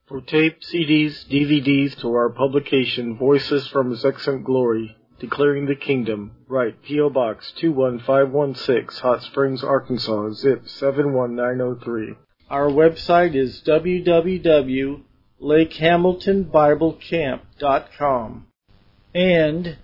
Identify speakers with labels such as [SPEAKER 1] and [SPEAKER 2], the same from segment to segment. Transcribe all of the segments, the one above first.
[SPEAKER 1] For tape, CDs, DVDs to our publication, Voices from His Excellent Glory, Declaring the Kingdom, write P.O. Box 21516, Hot Springs, Arkansas, zip 71903. Our website is www.lakehamiltonbiblecamp.com and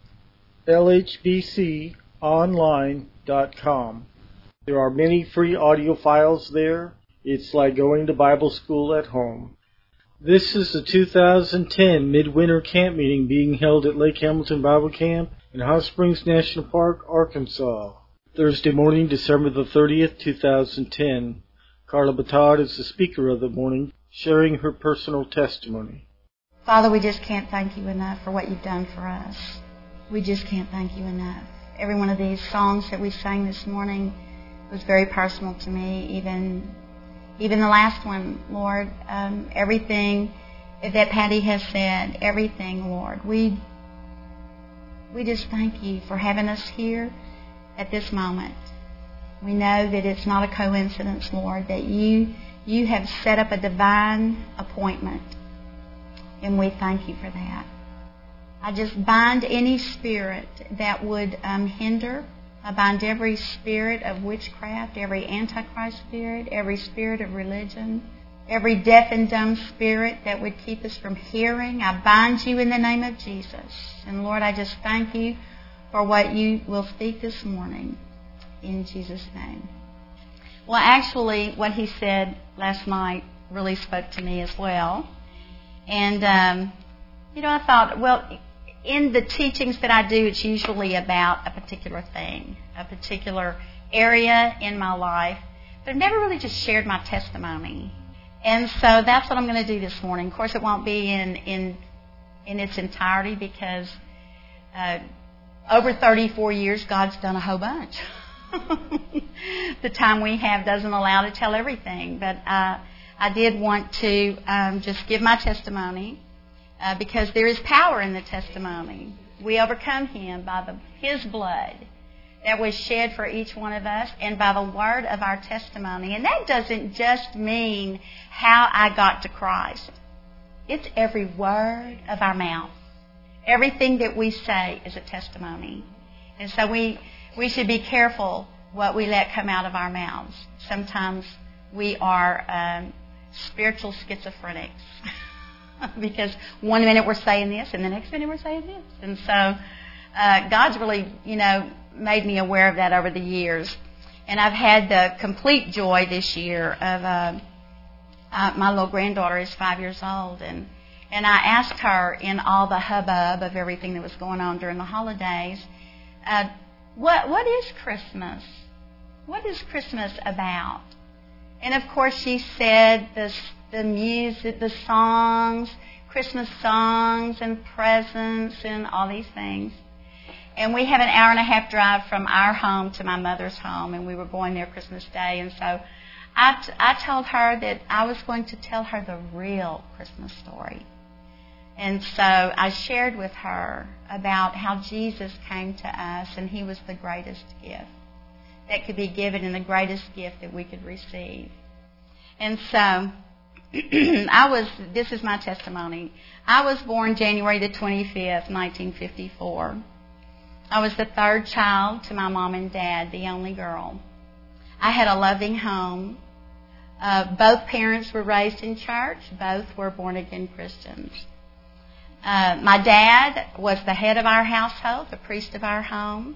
[SPEAKER 1] lhbconline.com. There are many free audio files there. It's like going to Bible school at home. This is the 2010 Midwinter Camp Meeting being held at Lake Hamilton Bible Camp in Hot Springs National Park, Arkansas. Thursday morning, December the 30th, 2010. Carla Batard is the speaker of the morning, sharing her personal testimony.
[SPEAKER 2] Father, we just can't thank you enough for what you've done for us. We just can't thank you enough. Every one of these songs that we sang this morning was very personal to me, even the last one, Lord. Everything that Patty has said, everything, Lord. We just thank you for having us here at this moment. We know that it's not a coincidence, Lord, that you have set up a divine appointment, and we thank you for that. I just bind any spirit that would hinder. I bind every spirit of witchcraft, every antichrist spirit, every spirit of religion, every deaf and dumb spirit that would keep us from hearing. I bind you in the name of Jesus. And Lord, I just thank you for what you will speak this morning in Jesus' name. Well, actually, what he said last night really spoke to me as well. And, I thought, well, in the teachings that I do, it's usually about a particular thing, a particular area in my life. But I've never really just shared my testimony. And so that's what I'm going to do this morning. Of course, it won't be in its entirety because over 34 years, God's done a whole bunch. The time we have doesn't allow to tell everything. But I did want to just give my testimony. Because there is power in the testimony. We overcome him by his blood that was shed for each one of us and by the word of our testimony. And that doesn't just mean how I got to Christ. It's every word of our mouth. Everything that we say is a testimony. And so we should be careful what we let come out of our mouths. Sometimes we are spiritual schizophrenics. Because one minute we're saying this and the next minute we're saying this. And so God's really, made me aware of that over the years. And I've had the complete joy this year of my little granddaughter is 5 years old. And I asked her in all the hubbub of everything that was going on during the holidays, what is Christmas? What is Christmas about? And of course she said the music, the songs, Christmas songs and presents and all these things. And we have an hour and a half drive from our home to my mother's home, and we were going there Christmas Day. And so I told her that I was going to tell her the real Christmas story. And so I shared with her about how Jesus came to us, and he was the greatest gift that could be given and the greatest gift that we could receive. And so this is my testimony. I was born January the 25th, 1954. I was the third child to my mom and dad, the only girl. I had a loving home. Both parents were raised in church. Both were born-again Christians. My dad was the head of our household, the priest of our home.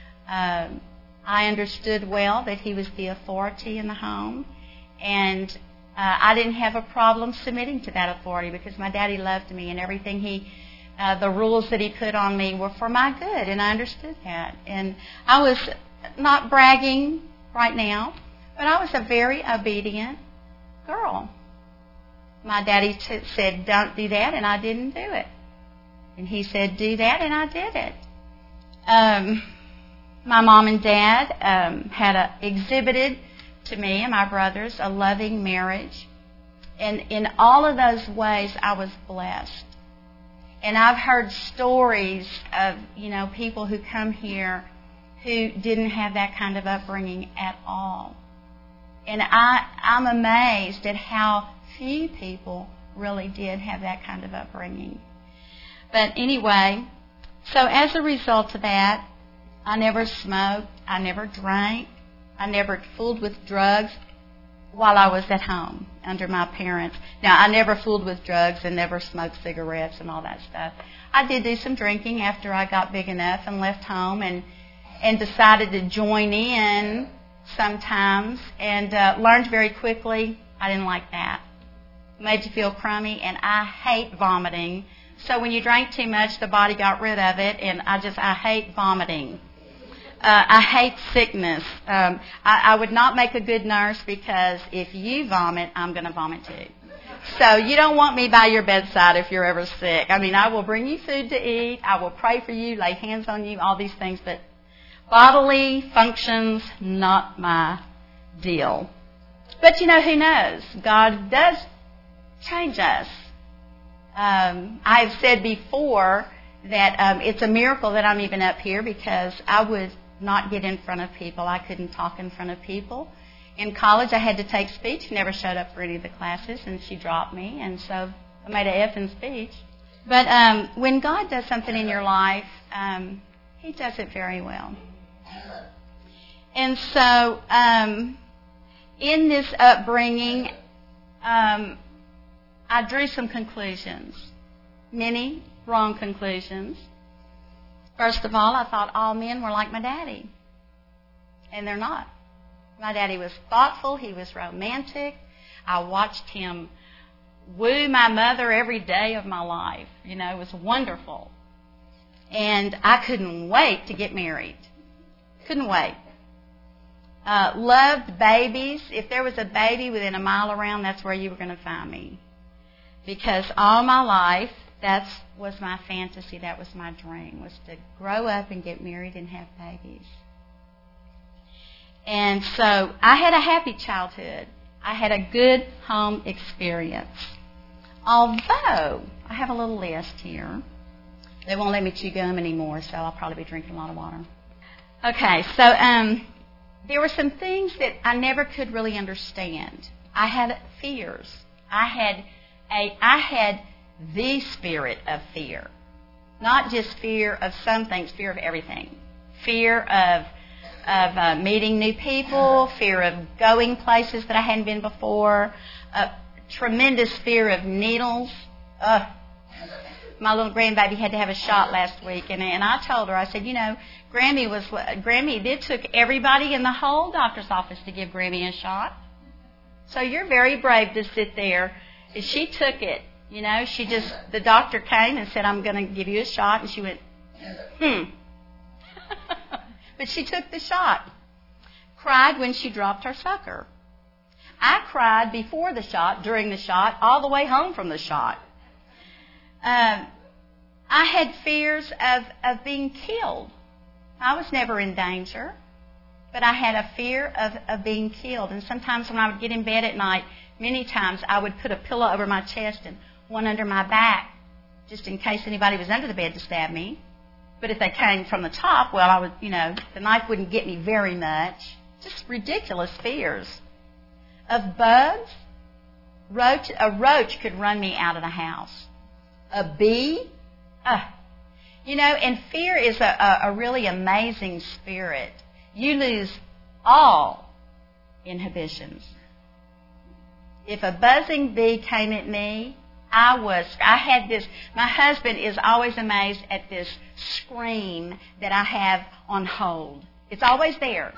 [SPEAKER 2] I understood well that he was the authority in the home. And I didn't have a problem submitting to that authority because my daddy loved me, and everything the rules that he put on me were for my good, and I understood that. And I was not bragging right now, but I was a very obedient girl. My daddy said, don't do that, and I didn't do it. And he said, do that, and I did it. My mom and dad had exhibited to me and my brothers a loving marriage. And in all of those ways, I was blessed. And I've heard stories of, people who come here who didn't have that kind of upbringing at all. And I'm amazed at how few people really did have that kind of upbringing. But anyway, so as a result of that, I never smoked, I never drank, I never fooled with drugs while I was at home under my parents. Now, I never fooled with drugs and never smoked cigarettes and all that stuff. I did do some drinking after I got big enough and left home and decided to join in sometimes and learned very quickly I didn't like that. It made you feel crummy, and I hate vomiting. So when you drank too much, the body got rid of it, and I hate vomiting. I hate sickness. I would not make a good nurse because if you vomit, I'm going to vomit too. So you don't want me by your bedside if you're ever sick. I mean, I will bring you food to eat. I will pray for you, lay hands on you, all these things. But bodily functions, not my deal. But you know, who knows? God does change us. I've said before that it's a miracle that I'm even up here because I would not get in front of people. I couldn't talk in front of people. In college, I had to take speech. Never showed up for any of the classes, and she dropped me, and so I made an F in speech. But when God does something in your life, He does it very well. And so in this upbringing, I drew some conclusions, many wrong conclusions. First of all, I thought all men were like my daddy, and they're not. My daddy was thoughtful. He was romantic. I watched him woo my mother every day of my life. You know, it was wonderful. And I couldn't wait to get married. Couldn't wait. Loved babies. If there was a baby within a mile around, that's where you were going to find me. Because all my life, that was my fantasy, that was my dream, was to grow up and get married and have babies. And so I had a happy childhood. I had a good home experience. Although, I have a little list here. They won't let me chew gum anymore, so I'll probably be drinking a lot of water. Okay, so there were some things that I never could really understand. I had fears. I had the spirit of fear. Not just fear of some things, fear of everything. Fear of meeting new people, fear of going places that I hadn't been before, a tremendous fear of needles. My little grandbaby had to have a shot last week, and I told her, I said, you know, Grammy, it took everybody in the whole doctor's office to give Grammy a shot. So you're very brave to sit there. And she took it, you know, the doctor came and said, I'm going to give you a shot, and she went, But she took the shot. Cried when she dropped her sucker. I cried before the shot, during the shot, all the way home from the shot. I had fears of being killed. I was never in danger, but I had a fear of being killed. And sometimes when I would get in bed at night, many times I would put a pillow over my chest and one under my back, just in case anybody was under the bed to stab me. But if they came from the top, well, I would, you know, the knife wouldn't get me very much. Just ridiculous fears. Of bugs, a roach could run me out of the house. A bee, you know, and fear is a really amazing spirit. You lose all inhibitions. If a buzzing bee came at me, my husband is always amazed at this scream that I have on hold. It's always there.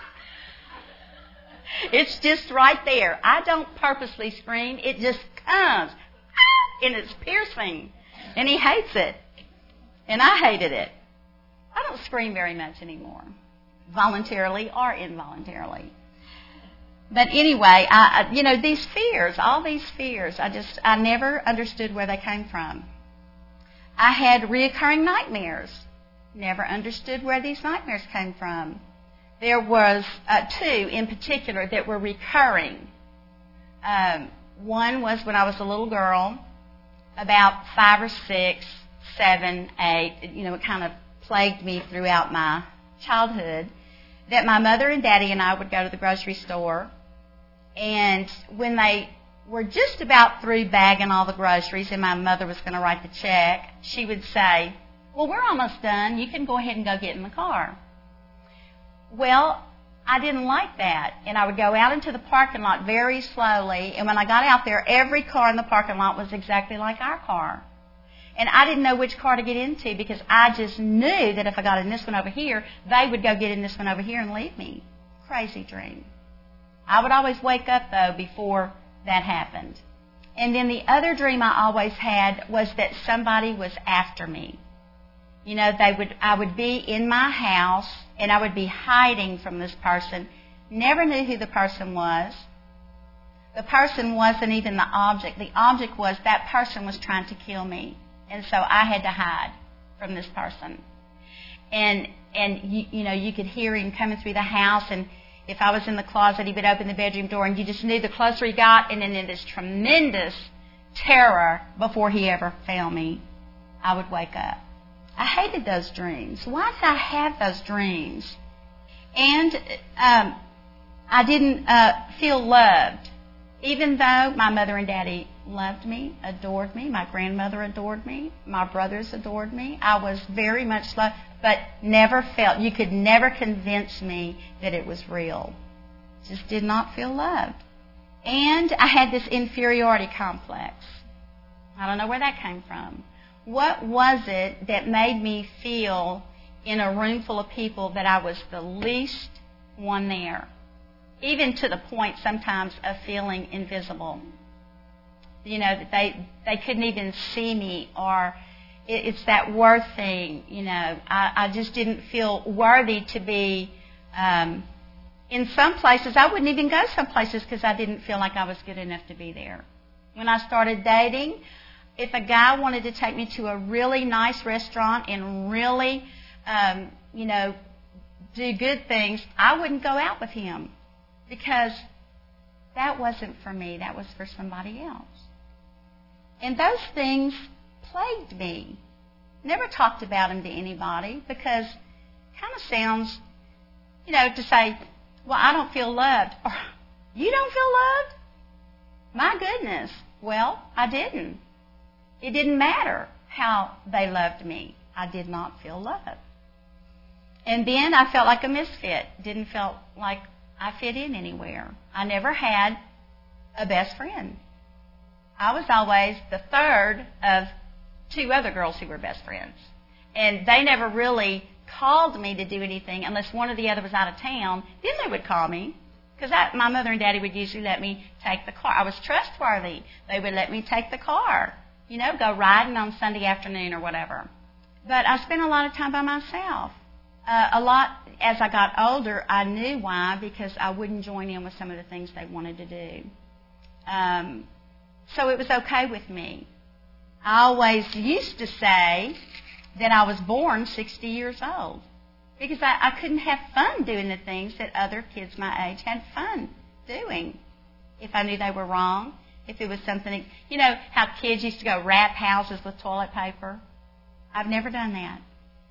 [SPEAKER 2] It's just right there. I don't purposely scream. It just comes. And it's piercing. And he hates it. And I hated it. I don't scream very much anymore, voluntarily or involuntarily. But anyway, these fears, all these fears, I never understood where they came from. I had reoccurring nightmares. Never understood where these nightmares came from. There was two in particular that were recurring. One was when I was a little girl, about 5 or 6, 7, 8. You know, it kind of plagued me throughout my childhood. That my mother and daddy and I would go to the grocery store. And when they were just about through bagging all the groceries and my mother was going to write the check, she would say, "Well, we're almost done. You can go ahead and go get in the car." Well, I didn't like that, and I would go out into the parking lot very slowly, and when I got out there, every car in the parking lot was exactly like our car. And I didn't know which car to get into because I just knew that if I got in this one over here, they would go get in this one over here and leave me. Crazy dream. I would always wake up, though, before that happened. And then the other dream I always had was that somebody was after me. You know, I would be in my house, and I would be hiding from this person. Never knew who the person was. The person wasn't even the object. The object was that person was trying to kill me. And so I had to hide from this person. And you could hear him coming through the house, and if I was in the closet, he would open the bedroom door, and you just knew the closer he got, and then in this tremendous terror before he ever found me, I would wake up. I hated those dreams. Why did I have those dreams? And I didn't feel loved. Even though my mother and daddy loved me, adored me, my grandmother adored me, my brothers adored me, I was very much loved, but never felt, you could never convince me that it was real. Just did not feel loved. And I had this inferiority complex. I don't know where that came from. What was it that made me feel in a room full of people that I was the least one there? Even to the point sometimes of feeling invisible. You know, that they couldn't even see me, or it's that worth thing, you know. I just didn't feel worthy to be, in some places, I wouldn't even go some places because I didn't feel like I was good enough to be there. When I started dating, if a guy wanted to take me to a really nice restaurant and really, do good things, I wouldn't go out with him because that wasn't for me. That was for somebody else. And those things plagued me. Never talked about them to anybody because it kind of sounds, to say, well, I don't feel loved. Or, you don't feel loved? My goodness. Well, I didn't. It didn't matter how they loved me. I did not feel loved. And then I felt like a misfit. Didn't feel like I fit in anywhere. I never had a best friend. I was always the third of two other girls who were best friends. And they never really called me to do anything unless one or the other was out of town. Then they would call me because my mother and daddy would usually let me take the car. I was trustworthy. They would let me take the car, go riding on Sunday afternoon or whatever. But I spent a lot of time by myself. A lot as I got older, I knew why, because I wouldn't join in with some of the things they wanted to do. So it was okay with me. I always used to say that I was born 60 years old because I couldn't have fun doing the things that other kids my age had fun doing. If I knew they were wrong, if it was something, how kids used to go wrap houses with toilet paper. I've never done that.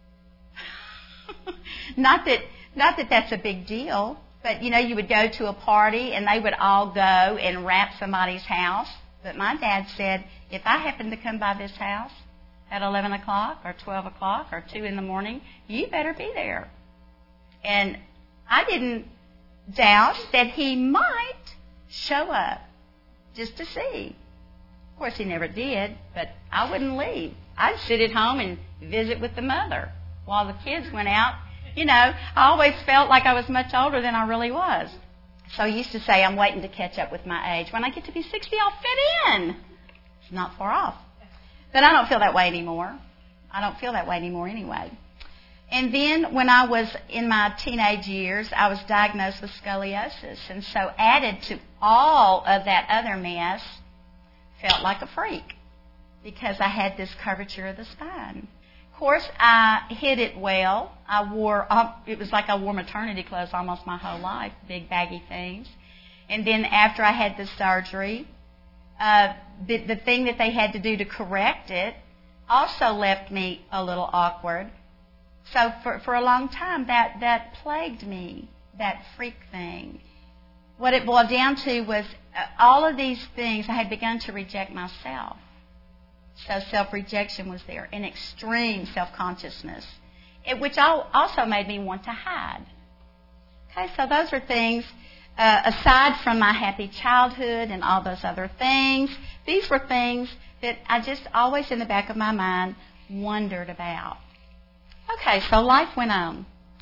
[SPEAKER 2] Not that that's a big deal, but you would go to a party and they would all go and wrap somebody's house. But my dad said, if I happen to come by this house at 11 o'clock or 12 o'clock or 2 in the morning, you better be there. And I didn't doubt that he might show up just to see. Of course, he never did, but I wouldn't leave. I'd sit at home and visit with the mother while the kids went out. I always felt like I was much older than I really was. So I used to say, I'm waiting to catch up with my age. When I get to be 60, I'll fit in. It's not far off. But I don't feel that way anymore. I don't feel that way anymore anyway. And then when I was in my teenage years, I was diagnosed with scoliosis. And so added to all of that other mess, felt like a freak because I had this curvature of the spine. Of course, I hid it well. It was like I wore maternity clothes almost my whole life, big baggy things. And then after I had the surgery, the thing that they had to do to correct it also left me a little awkward. So for a long time, that plagued me, that freak thing. What it boiled down to was all of these things, I had begun to reject myself. So self-rejection was there, and extreme self-consciousness, which also made me want to hide. Okay, so those are things, aside from my happy childhood and all those other things, these were things that I just always in the back of my mind wondered about. Okay, so life went on.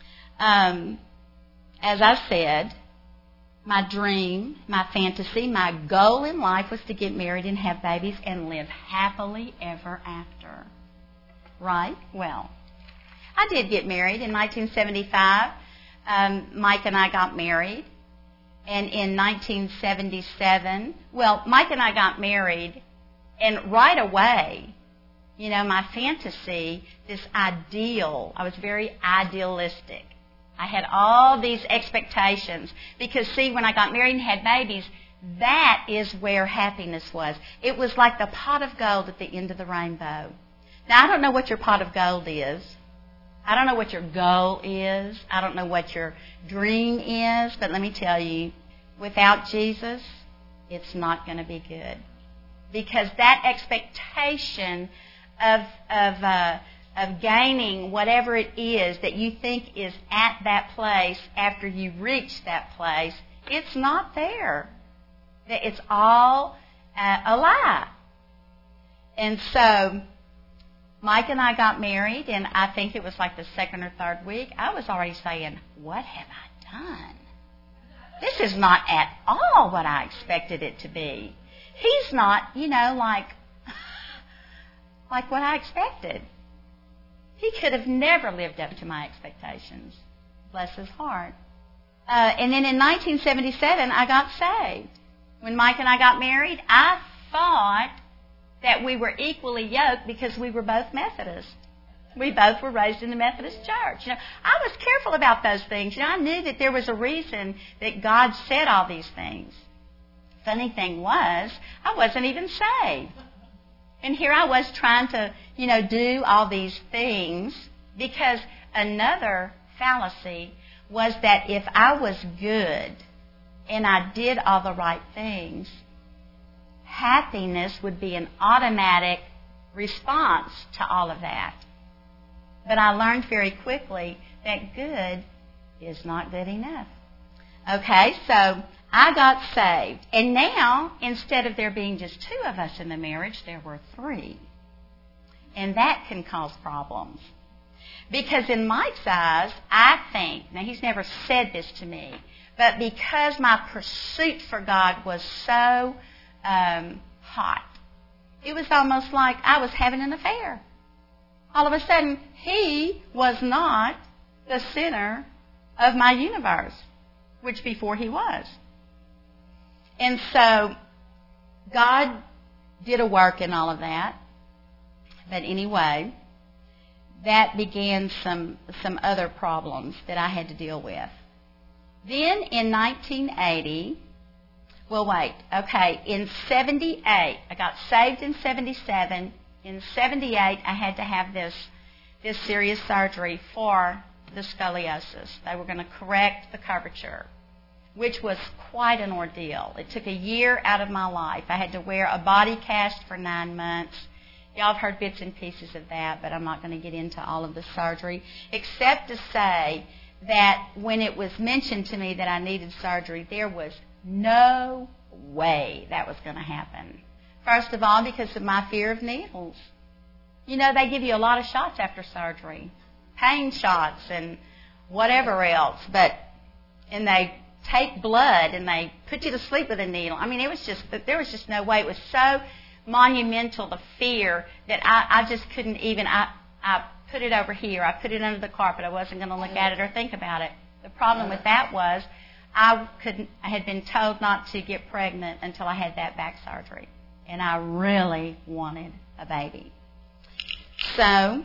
[SPEAKER 2] As I said, my dream, my fantasy, my goal in life was to get married and have babies and live happily ever after. Right? Well, I did get married in 1975. Mike and I got married. And in 1977, Mike and I got married, and right away, my fantasy, this ideal, I was very idealistic. I had all these expectations because, see, when I got married and had babies, that is where happiness was. It was like the pot of gold at the end of the rainbow. Now, I don't know what your pot of gold is. I don't know what your goal is. I don't know what your dream is. But let me tell you, without Jesus, it's not going to be good. Because that expectation of gaining whatever it is that you think is at that place after you reach that place, it's not there. It's all a lie. And so Mike and I got married, and I think it was like the second or third week, I was already saying, what have I done? This is not at all what I expected it to be. He's not, like what I expected. He could have never lived up to my expectations. Bless his heart. And then in 1977, I got saved. When Mike and I got married, I thought that we were equally yoked because we were both Methodists. We both were raised in the Methodist church. I was careful about those things. I knew that there was a reason that God said all these things. Funny thing was, I wasn't even saved. And here I was trying to, do all these things because another fallacy was that if I was good and I did all the right things, happiness would be an automatic response to all of that. But I learned very quickly that good is not good enough. Okay, so I got saved. And now, instead of there being just 2 of us in the marriage, there were 3. And that can cause problems. Because in Mike's eyes, I think, now he's never said this to me, but because my pursuit for God was so hot, it was almost like I was having an affair. All of a sudden, he was not the center of my universe, which before he was. And so God did a work in all of that. But anyway, that began some other problems that I had to deal with. Then in 1980, in 78, I got saved in 77. In 78, I had to have this serious surgery for the scoliosis. They were going to correct the curvature, which was quite an ordeal. It took a year out of my life. I had to wear a body cast for 9 months. Y'all have heard bits and pieces of that, but I'm not going to get into all of the surgery, except to say that when it was mentioned to me that I needed surgery, there was no way that was going to happen. First of all, because of my fear of needles. They give you a lot of shots after surgery, pain shots and whatever else, and they take blood and they put you to sleep with a needle. I mean, there was just no way. It was so monumental, the fear, that I just couldn't even, I put it over here. I put it under the carpet. I wasn't going to look at it or think about it. The problem with that was I had been told not to get pregnant until I had that back surgery. And I really wanted a baby. So,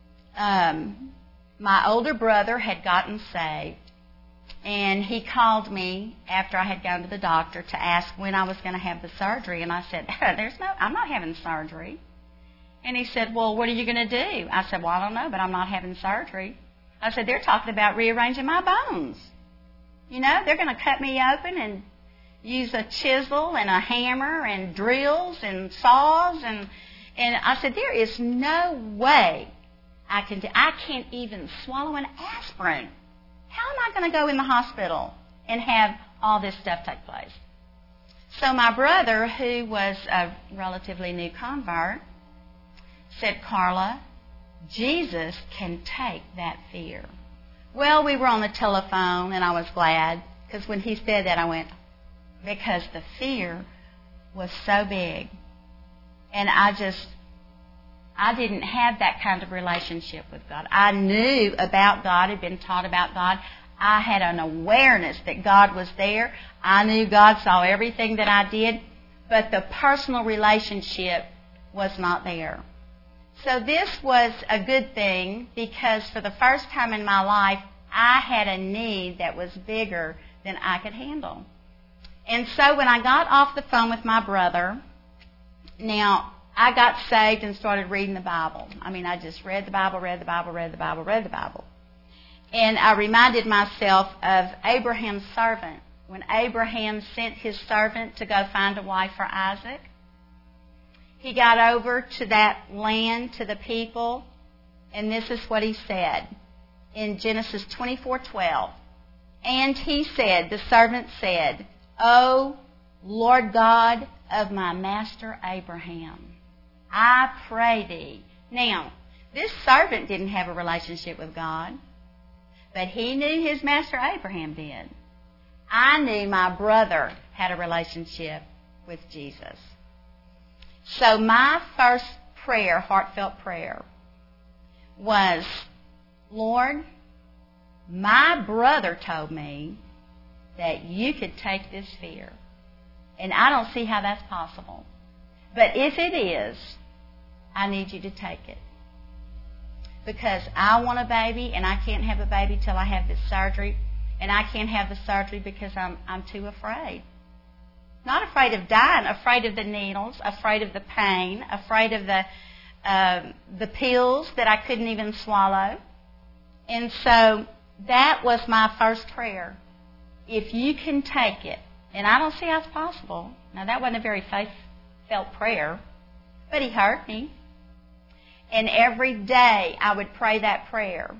[SPEAKER 2] my older brother had gotten saved, and he called me after I had gone to the doctor to ask when I was going to have the surgery. And I said, I'm not having surgery. And he said, well, what are you going to do? I said, well, I don't know, but I'm not having surgery. I said, they're talking about rearranging my bones. They're going to cut me open and, use a chisel and a hammer and drills and saws. And I said, there is no way I can't even swallow an aspirin. How am I going to go in the hospital and have all this stuff take place? So my brother, who was a relatively new convert, said, Carla, Jesus can take that fear. Well, we were on the telephone, and I was glad, because when he said that, I went, because the fear was so big. And I didn't have that kind of relationship with God. I knew about God, had been taught about God. I had an awareness that God was there. I knew God saw everything that I did, but the personal relationship was not there. So this was a good thing, because for the first time in my life, I had a need that was bigger than I could handle. And so when I got off the phone with my brother, now I got saved and started reading the Bible. I just read the Bible. And I reminded myself of Abraham's servant. When Abraham sent his servant to go find a wife for Isaac, he got over to that land, to the people, and this is what he said in Genesis 24:12. And he said, the servant said, O Lord God of my master Abraham, I pray thee. Now, this servant didn't have a relationship with God, but he knew his master Abraham did. I knew my brother had a relationship with Jesus. So my first prayer, heartfelt prayer, was, Lord, my brother told me that you could take this fear. And I don't see how that's possible. But if it is, I need you to take it. Because I want a baby, and I can't have a baby till I have this surgery. And I can't have the surgery because I'm too afraid. Not afraid of dying, afraid of the needles, afraid of the pain, afraid of the pills that I couldn't even swallow. And so that was my first prayer. If you can take it, and I don't see how it's possible. Now, that wasn't a very faith-felt prayer, but he heard me. And every day I would pray that prayer.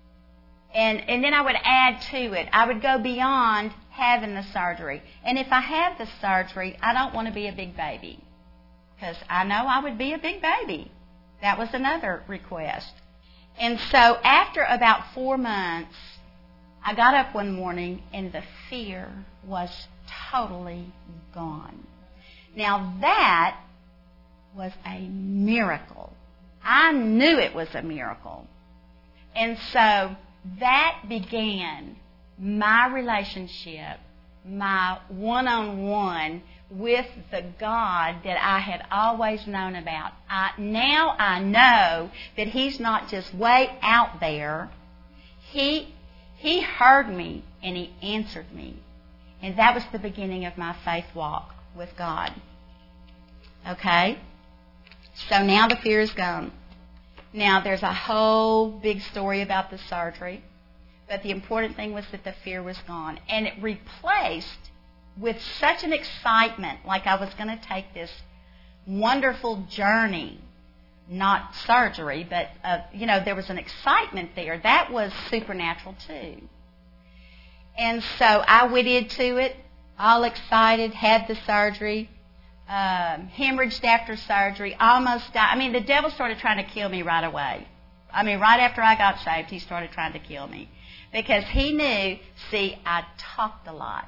[SPEAKER 2] And then I would add to it. I would go beyond having the surgery. And if I have the surgery, I don't want to be a big baby, because I know I would be a big baby. That was another request. And so after about 4 months, I got up one morning and the fear was totally gone. Now that was a miracle. I knew it was a miracle. And so that began my relationship, my one-on-one with the God that I had always known about. Now I know that He's not just way out there. He heard me and He answered me. And that was the beginning of my faith walk with God. Okay? So now the fear is gone. Now, there's a whole big story about the surgery, but the important thing was that the fear was gone. And it replaced with such an excitement, like I was going to take this wonderful journey, not surgery, but, there was an excitement there. That was supernatural too. And so I went into it all excited, had the surgery, hemorrhaged after surgery, almost died. The devil started trying to kill me right away. Right after I got saved, he started trying to kill me. Because he knew, I talked a lot.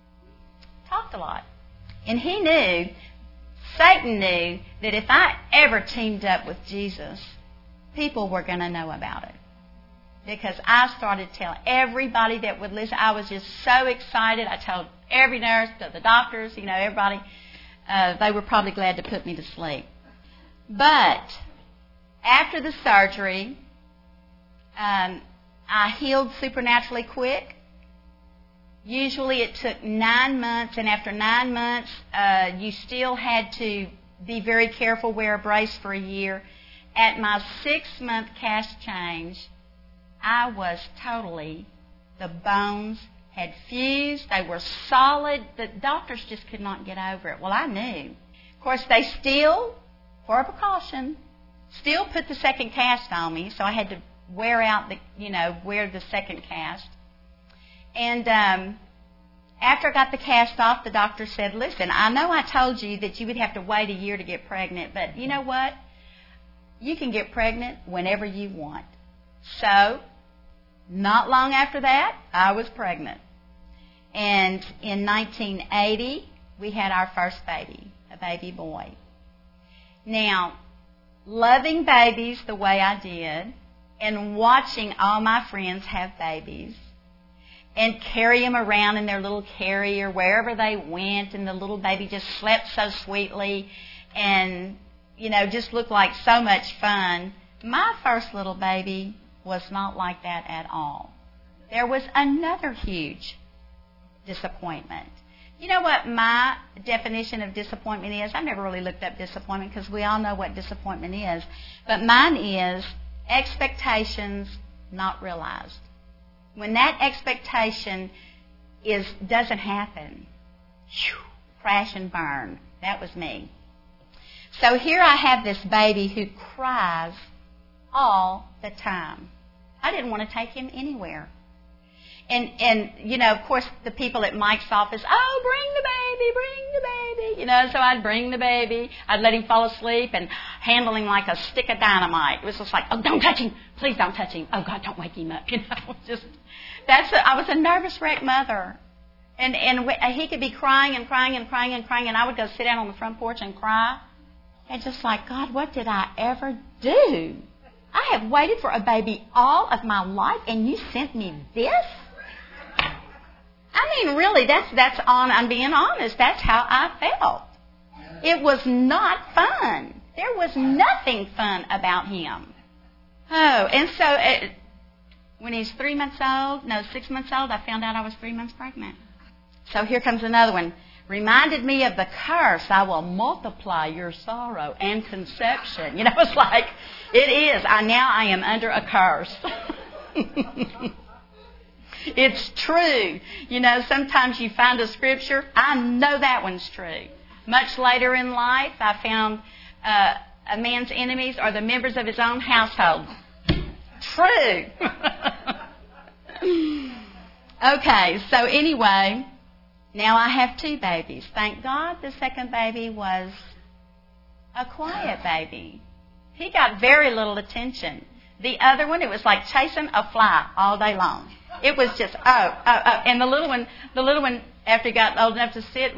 [SPEAKER 2] And he knew, Satan knew, that if I ever teamed up with Jesus, people were going to know about it. Because I started telling everybody that would listen. I was just so excited. I told every nurse, the doctors, everybody. They were probably glad to put me to sleep. But after the surgery, I healed supernaturally quick. Usually it took 9 months, and after 9 months, you still had to be very careful, wear a brace for a year. At my 6-month cash change, I was totally, the bones had fused. They were solid. The doctors just could not get over it. Well, I knew. Of course, they still, for a precaution, still put the second cast on me, so I had to wear the second cast. And after I got the cast off, the doctor said, listen, I know I told you that you would have to wait a year to get pregnant, but you know what? You can get pregnant whenever you want. So, not long after that, I was pregnant. And in 1980, we had our first baby, a baby boy. Now, loving babies the way I did, and watching all my friends have babies, and carry them around in their little carrier wherever they went, and the little baby just slept so sweetly and, just looked like so much fun. My first little baby was not like that at all. There was another huge disappointment. You know what my definition of disappointment is? I've never really looked up disappointment because we all know what disappointment is. But mine is expectations not realized. When that expectation doesn't happen, crash and burn. That was me. So here I have this baby who cries all the time. I didn't want to take him anywhere. And of course, the people at Mike's office, bring the baby. So I'd bring the baby. I'd let him fall asleep and handle him like a stick of dynamite. It was just like, oh, don't touch him. Please don't touch him. Oh, God, don't wake him up. I was a nervous wreck mother. And he could be crying and crying and crying and crying, and I would go sit down on the front porch and cry. And just like, God, what did I ever do? I have waited for a baby all of my life, and you sent me this? I mean, really, I'm being honest. That's how I felt. It was not fun. There was nothing fun about him. Oh, and so when he's 6 months old, I found out I was 3 months pregnant. So here comes another one. Reminded me of the curse, I will multiply your sorrow and conception. It's like, it is. I am under a curse. It's true. Sometimes you find a scripture, I know that one's true. Much later in life, I found a man's enemies are the members of his own household. True. Okay, so anyway, now I have 2 babies. Thank God the second baby was a quiet baby. He got very little attention. The other one, it was like chasing a fly all day long. It was just, and the little one, after he got old enough to sit,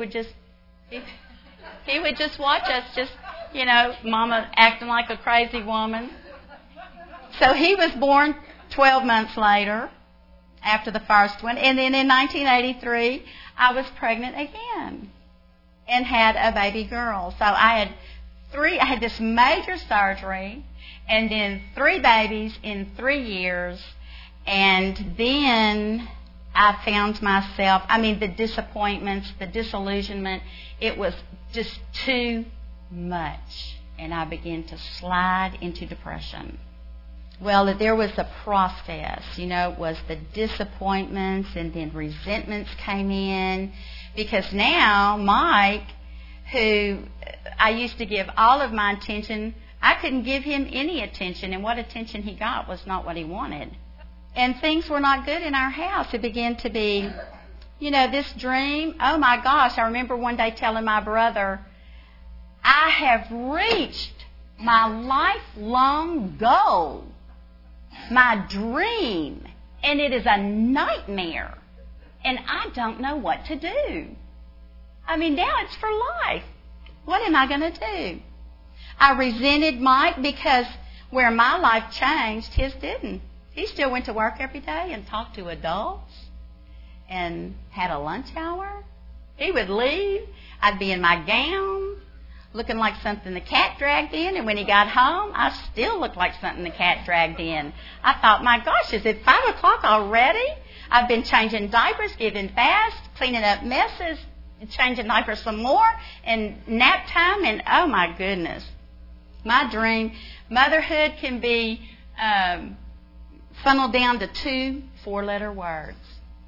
[SPEAKER 2] he would just watch us, Mama acting like a crazy woman. So he was born 12 months later, after the first one, and then in 1983, I was pregnant again, and had a baby girl. So I had this major surgery, and then 3 babies in 3 years. And then I found myself, the disappointments, the disillusionment, it was just too much. And I began to slide into depression. Well, there was a process, it was the disappointments, and then resentments came in. Because now Mike, who I used to give all of my attention, I couldn't give him any attention. And what attention he got was not what he wanted. And things were not good in our house. It began to be, this dream. Oh, my gosh. I remember one day telling my brother, I have reached my lifelong goal, my dream, and it is a nightmare. And I don't know what to do. Now it's for life. What am I going to do? I resented Mike because where my life changed, his didn't. He still went to work every day and talked to adults and had a lunch hour. He would leave. I'd be in my gown, looking like something the cat dragged in. And when he got home, I still looked like something the cat dragged in. I thought, my gosh, is it 5 o'clock already? I've been changing diapers, giving baths, cleaning up messes, changing diapers some more, and nap time. And oh, my goodness. My dream, motherhood can be funneled down to 2 4-letter words.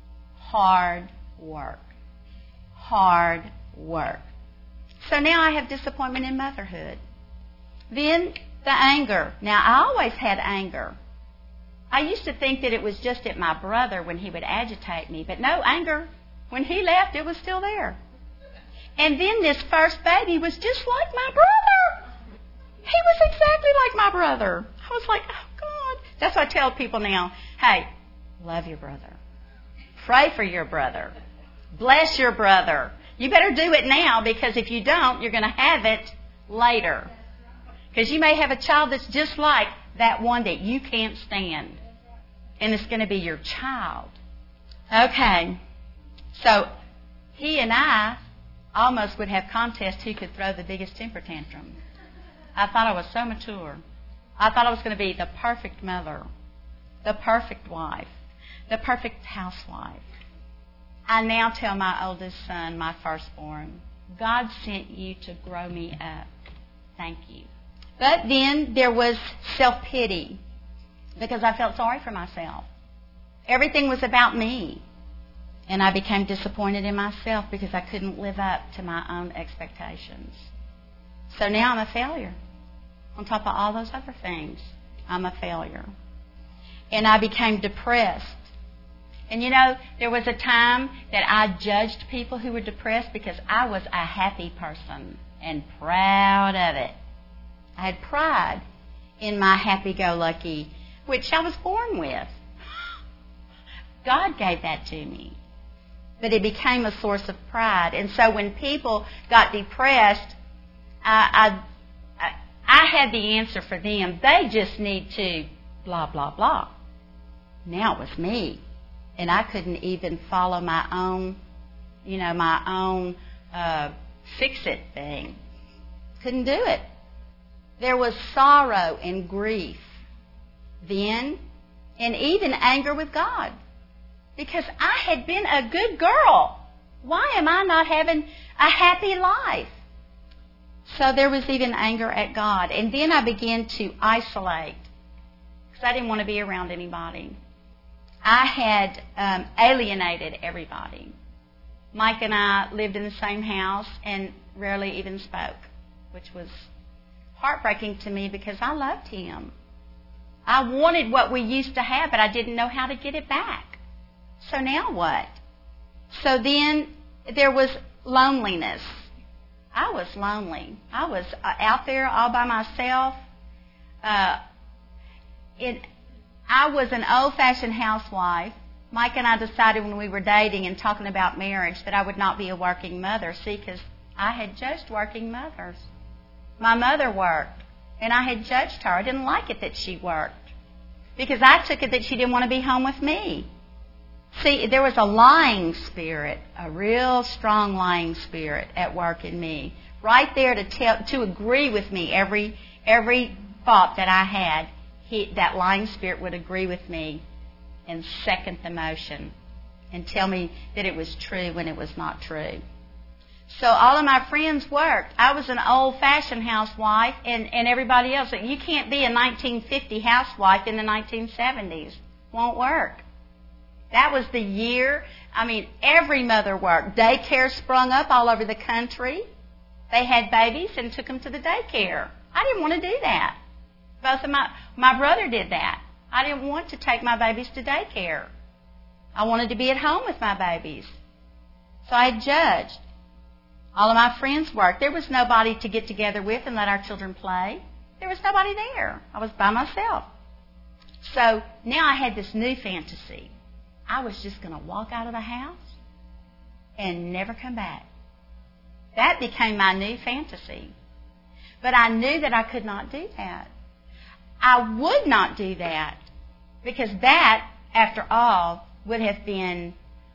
[SPEAKER 2] hard work. Hard work. So now I have disappointment in motherhood. Then the anger. Now, I always had anger. I used to think that it was just at my brother when he would agitate me. But no, anger, when he left, it was still there. And then this first baby was just like my brother. He was exactly like my brother. I was like, oh, God. That's what I tell people now. Hey, love your brother. Pray for your brother. Bless your brother. You better do it now, because if you don't, you're going to have it later. Because you may have a child that's just like that one that you can't stand. And it's going to be your child. Okay. So he and I almost would have contests who could throw the biggest temper tantrum. I thought I was so mature. I thought I was going to be the perfect mother, the perfect wife, the perfect housewife. I now tell my oldest son, my firstborn, God sent you to grow me up. Thank you. But then there was self-pity, because I felt sorry for myself. Everything was about me. And I became disappointed in myself because I couldn't live up to my own expectations. So now I'm a failure. On top of all those other things, I'm a failure. And I became depressed. And you know, there was a time that I judged people who were depressed because I was a happy person and proud of it. I had pride in my happy-go-lucky, which I was born with. God gave that to me. But it became a source of pride. And so when people got depressed, I had the answer for them. They just need to blah, blah, blah. Now it was me. And I couldn't even follow my own fix-it thing. Couldn't do it. There was sorrow and grief then, and even anger with God. Because I had been a good girl. Why am I not having a happy life? So there was even anger at God. And then I began to isolate because I didn't want to be around anybody. I had alienated everybody. Mike and I lived in the same house and rarely even spoke, which was heartbreaking to me because I loved him. I wanted what we used to have, but I didn't know how to get it back. So now what? So then there was loneliness. I was lonely. I was out there all by myself. I was an old-fashioned housewife. Mike and I decided when we were dating and talking about marriage that I would not be a working mother. See, because I had judged working mothers. My mother worked, and I had judged her. I didn't like it that she worked because I took it that she didn't want to be home with me. See, there was a lying spirit, a real strong lying spirit at work in me, right there to agree with me. Every thought that I had, that lying spirit would agree with me and second the motion and tell me that it was true when it was not true. So all of my friends worked. I was an old-fashioned housewife, and everybody else. You can't be a 1950 housewife in the 1970s. Won't work. That was the year. I mean, every mother worked. Daycare sprung up all over the country. They had babies and took them to the daycare. I didn't want to do that. Both of my brother did that. I didn't want to take my babies to daycare. I wanted to be at home with my babies. So I judged. All of my friends worked. There was nobody to get together with and let our children play. There was nobody there. I was by myself. So now I had this new fantasy. I was just going to walk out of the house and never come back. That became my new fantasy. But I knew that I could not do that. I would not do that because that, after all, would have been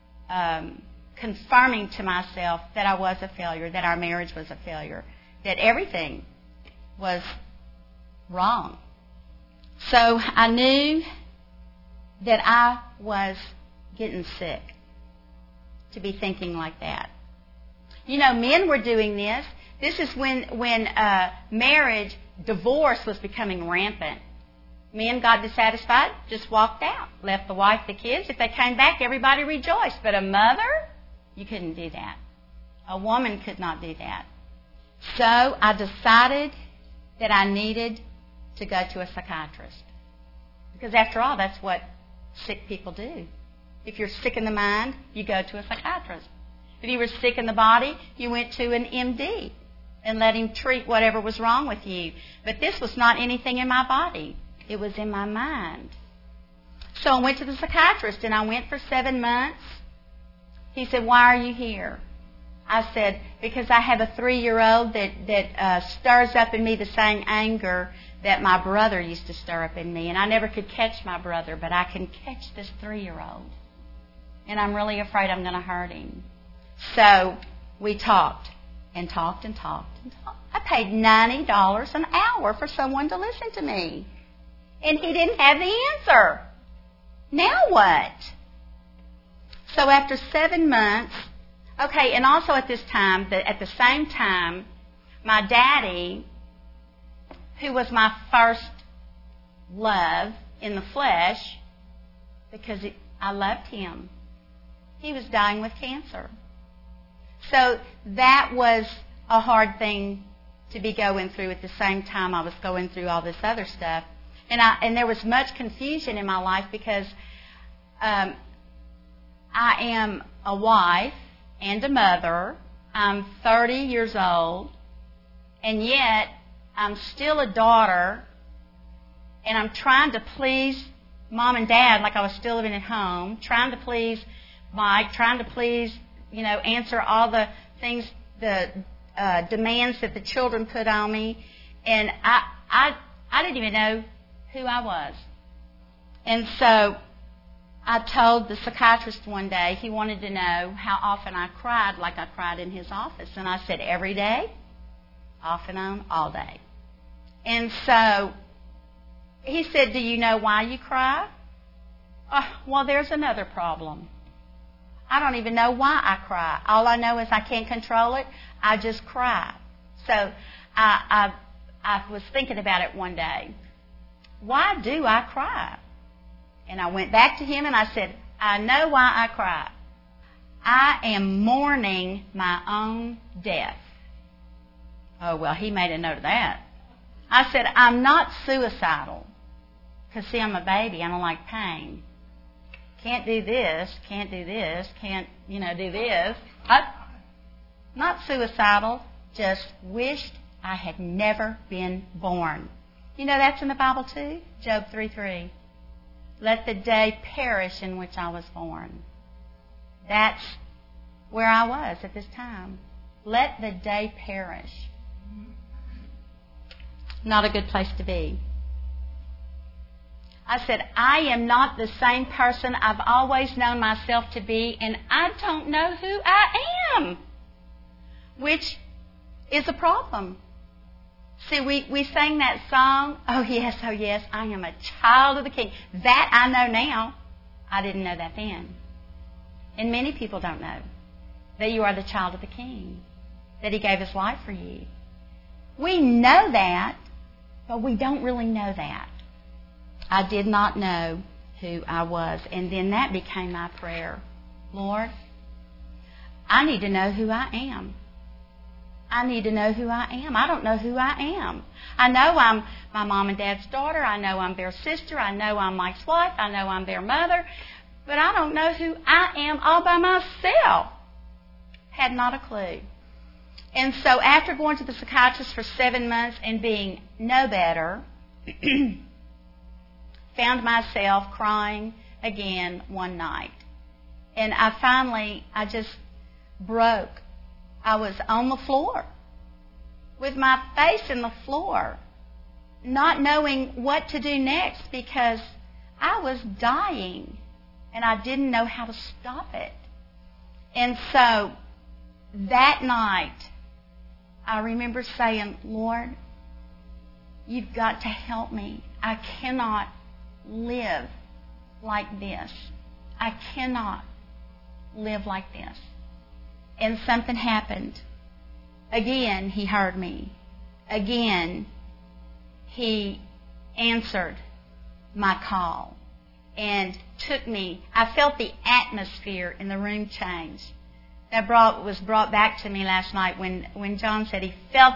[SPEAKER 2] confirming to myself that I was a failure, that our marriage was a failure, that everything was wrong. So I knew that I was getting sick to be thinking like that. You know, men were doing this. This is when marriage, divorce was becoming rampant. Men got dissatisfied, just walked out, left the wife, the kids. If they came back, everybody rejoiced. But a mother, you couldn't do that. A woman could not do that. So I decided that I needed to go to a psychiatrist. Because after all, that's what sick people do. If you're sick in the mind, you go to a psychiatrist. If you were sick in the body, you went to an MD and let him treat whatever was wrong with you. But this was not anything in my body. It was in my mind. So I went to the psychiatrist, and I went for 7 months. He said, "Why are you here?" I said, "Because I have a 3-year-old that stirs up in me the same anger that my brother used to stir up in me. And I never could catch my brother, but I can catch this 3-year-old. And I'm really afraid I'm going to hurt him." So we talked and talked and talked and talked. I paid $90 an hour for someone to listen to me. And he didn't have the answer. Now what? So after 7 months, okay, and also at this time, at the same time, my daddy, who was my first love in the flesh, because I loved him, he was dying with cancer. So that was a hard thing to be going through at the same time I was going through all this other stuff. And there was much confusion in my life because I am a wife and a mother. I'm 30 years old, and yet I'm still a daughter, and I'm trying to please Mom and Dad like I was still living at home, trying to please Mike, trying to please, answer all the things, the demands that the children put on me. And I didn't even know who I was. And so I told the psychiatrist one day, he wanted to know how often I cried like I cried in his office. And I said, every day, off and on, all day. And so he said, "Do you know why you cry?" Well, there's another problem. I don't even know why I cry. All I know is I can't control it. I just cry. So I was thinking about it one day. Why do I cry? And I went back to him and I said, "I know why I cry. I am mourning my own death." Oh, well, he made a note of that. I said, "I'm not suicidal. Because, see, I'm a baby. I don't like pain. Can't do this, can't do this, can't, do this. Not suicidal, just wished I had never been born." That's in the Bible too, Job 3:3. Let the day perish in which I was born. That's where I was at this time. Let the day perish. Not a good place to be. I said, I am not the same person I've always known myself to be, and I don't know who I am, which is a problem. See, we sang that song, oh yes, I am a child of the King. That I know now. I didn't know that then. And many people don't know that you are the child of the King, that He gave His life for you. We know that, but we don't really know that. I did not know who I was. And then that became my prayer. Lord, I need to know who I am. I need to know who I am. I don't know who I am. I know I'm my mom and dad's daughter. I know I'm their sister. I know I'm Mike's wife. I know I'm their mother. But I don't know who I am all by myself. Had not a clue. And so after going to the psychiatrist for 7 months and being no better, found myself crying again one night. And I just broke. I was on the floor with my face in the floor, not knowing what to do next because I was dying and I didn't know how to stop it. And so that night, I remember saying, Lord, you've got to help me. I cannot live like this. I cannot live like this. And something happened. Again, He heard me. Again, He answered my call and took me. I felt the atmosphere in the room change. That was brought back to me last night when John said he felt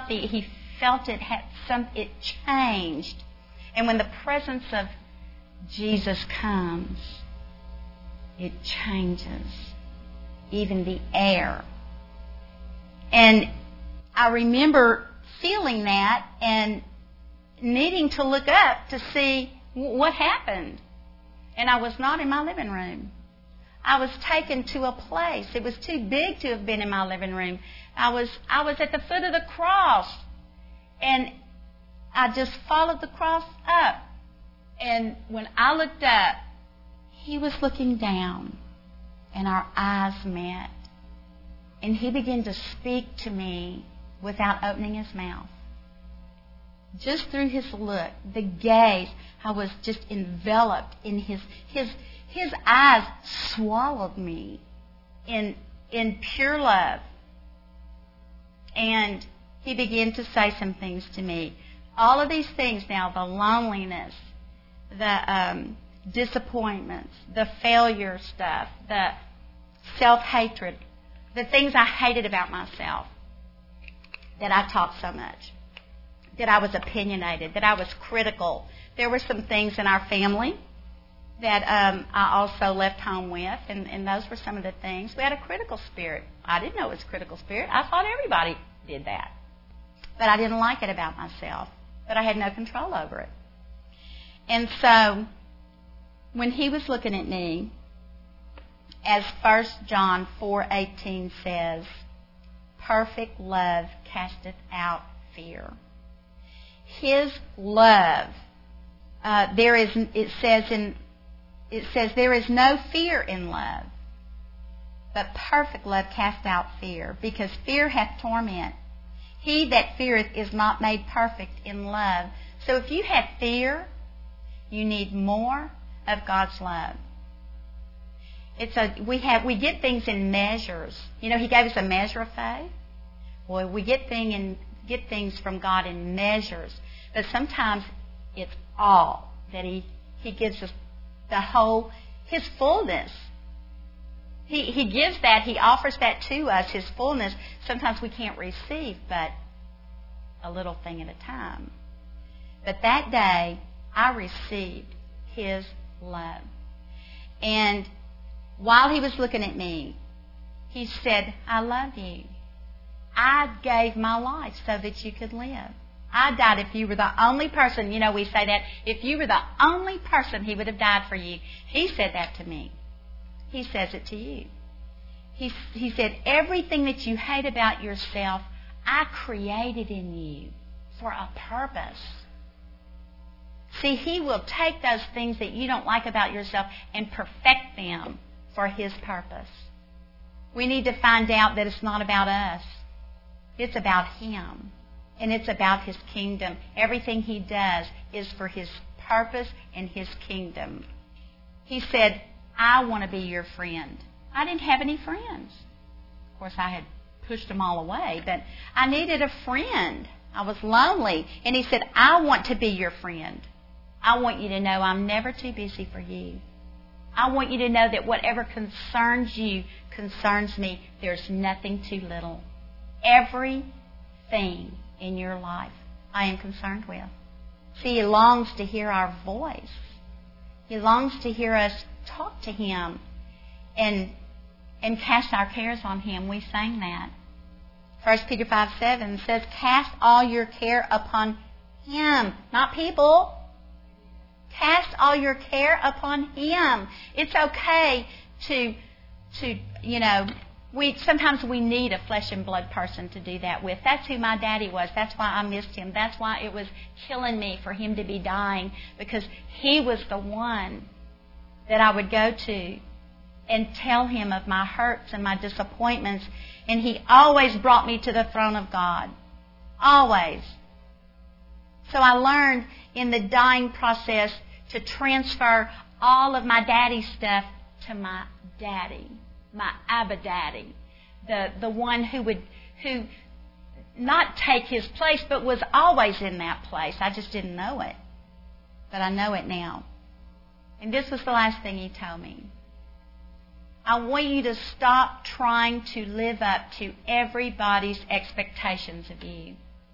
[SPEAKER 2] it changed. And when the presence of Jesus comes, it changes even the air. And I remember feeling that and needing to look up to see what happened. And I was not in my living room. I was taken to a place. It was too big to have been in my living room. I was at the foot of the cross. And I just followed the cross up. And when I looked up, he was looking down. And our eyes met. And he began to speak to me without opening his mouth. Just through his look, the gaze, I was just enveloped in his eyes swallowed me in pure love. And he began to say some things to me. All of these things now, the loneliness, the disappointments, the failure stuff, the self-hatred, the things I hated about myself, that I talked so much, that I was opinionated, that I was critical. There were some things in our family that I also left home with, and those were some of the things. We had a critical spirit. I didn't know it was a critical spirit. I thought everybody did that. But I didn't like it about myself. But I had no control over it. And so, when he was looking at me, as 1 John 4:18 says, perfect love casteth out fear. His love, it says there is no fear in love, but perfect love casteth out fear, because fear hath torment. He that feareth is not made perfect in love. So if you have fear, you need more of God's love. We get things in measures. You know, he gave us a measure of faith. Well, we get things from God in measures. But sometimes it's all that he gives us, his fullness. He gives that, he offers that to us, his fullness. Sometimes we can't receive but a little thing at a time. But that day, I received his love. And while he was looking at me, he said, I love you. I gave my life so that you could live. I died if you were the only person. You know, we say that. If you were the only person, he would have died for you. He said that to me. He says it to you. He said, everything that you hate about yourself, I created in you for a purpose. See, he will take those things that you don't like about yourself and perfect them for his purpose. We need to find out that it's not about us. It's about him. And it's about his kingdom. Everything he does is for his purpose and his kingdom. He said, I want to be your friend. I didn't have any friends. Of course, I had pushed them all away, but I needed a friend. I was lonely. And he said, I want to be your friend. I want you to know I'm never too busy for you. I want you to know that whatever concerns you concerns me. There's nothing too little. Everything in your life I am concerned with. See, he longs to hear our voice. He longs to hear us talk to him and cast our cares on him. We sang that. 1 Peter 5:7 says, cast all your care upon him, not people. Cast all your care upon him. It's okay to sometimes we need a flesh and blood person to do that with. That's who my daddy was. That's why I missed him. That's why it was killing me for him to be dying, because he was the one that I would go to and tell him of my hurts and my disappointments. And he always brought me to the throne of God. Always. So I learned in the dying process to transfer all of my daddy's stuff to my daddy, my Abba Daddy, the one who not take his place, but was always in that place. I just didn't know it. But I know it now. And this was the last thing he told me. I want you to stop trying to live up to everybody's expectations of you.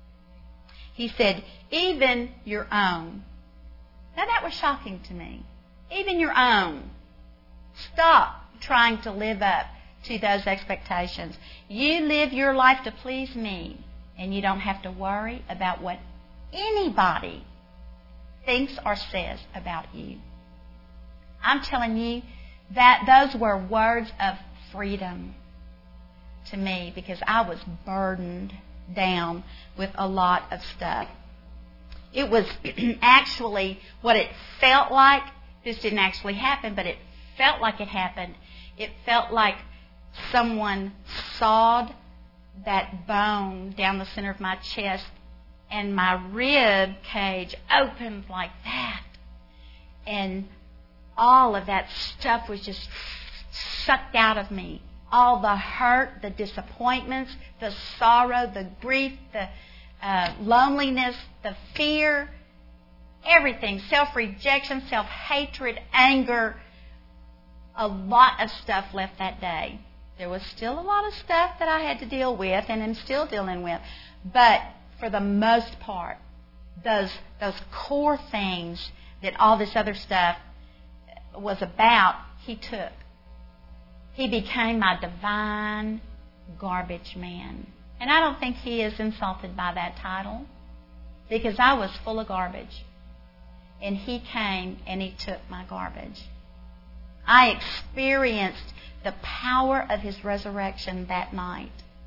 [SPEAKER 2] He said, even your own. Now that was shocking to me. Even your own. Stop trying to live up to those expectations. You live your life to please me, and you don't have to worry about what anybody thinks or says about you. I'm telling you that those were words of freedom to me, because I was burdened down with a lot of stuff. It was actually what it felt like. This didn't actually happen, but it felt like it happened. It felt like someone sawed that bone down the center of my chest, and my rib cage opened like that. And all of that stuff was just sucked out of me. All the hurt, the disappointments, the sorrow, the grief, the loneliness, the fear, everything, self-rejection, self-hatred, anger, a lot of stuff left that day. There was still a lot of stuff that I had to deal with and am still dealing with. But for the most part, those core things that all this other stuff was about, he took. He became my divine garbage man. And I don't think he is insulted by that title, because I was full of garbage. And he came and he took my garbage. I experienced the power of his resurrection that night.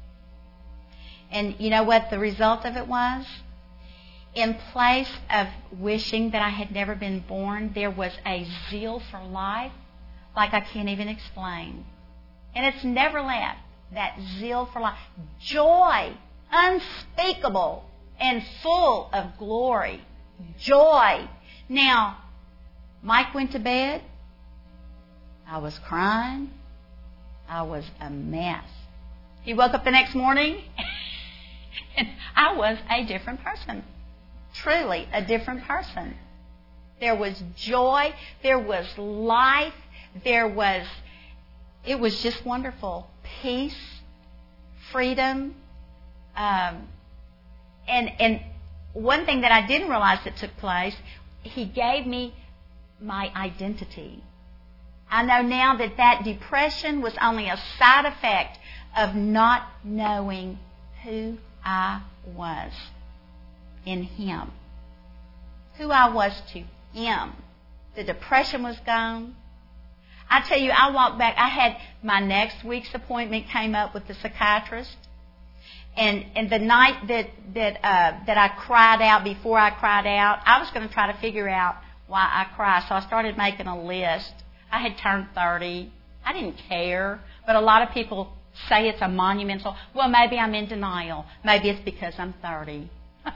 [SPEAKER 2] And you know what the result of it was? In place of wishing that I had never been born, there was a zeal for life like I can't even explain. And it's never left, that zeal for life. Joy, unspeakable and full of glory. Joy. Now, Mike went to bed. I was crying. I was a mess. He woke up the next morning, and I was a different person. Truly a different person. There was joy. There was life. It was just wonderful. Peace, freedom. And one thing that I didn't realize that took place, he gave me my identity. I know now that depression was only a side effect of not knowing who I was in him. Who I was to him. The depression was gone. I tell you, I walked back. I had my next week's appointment came up with the psychiatrist. And the night that I cried out, before I cried out, I was going to try to figure out why I cried. So I started making a list. I had turned 30. I didn't care. But a lot of people say it's a monumental. Well, maybe I'm in denial. Maybe it's because I'm 30.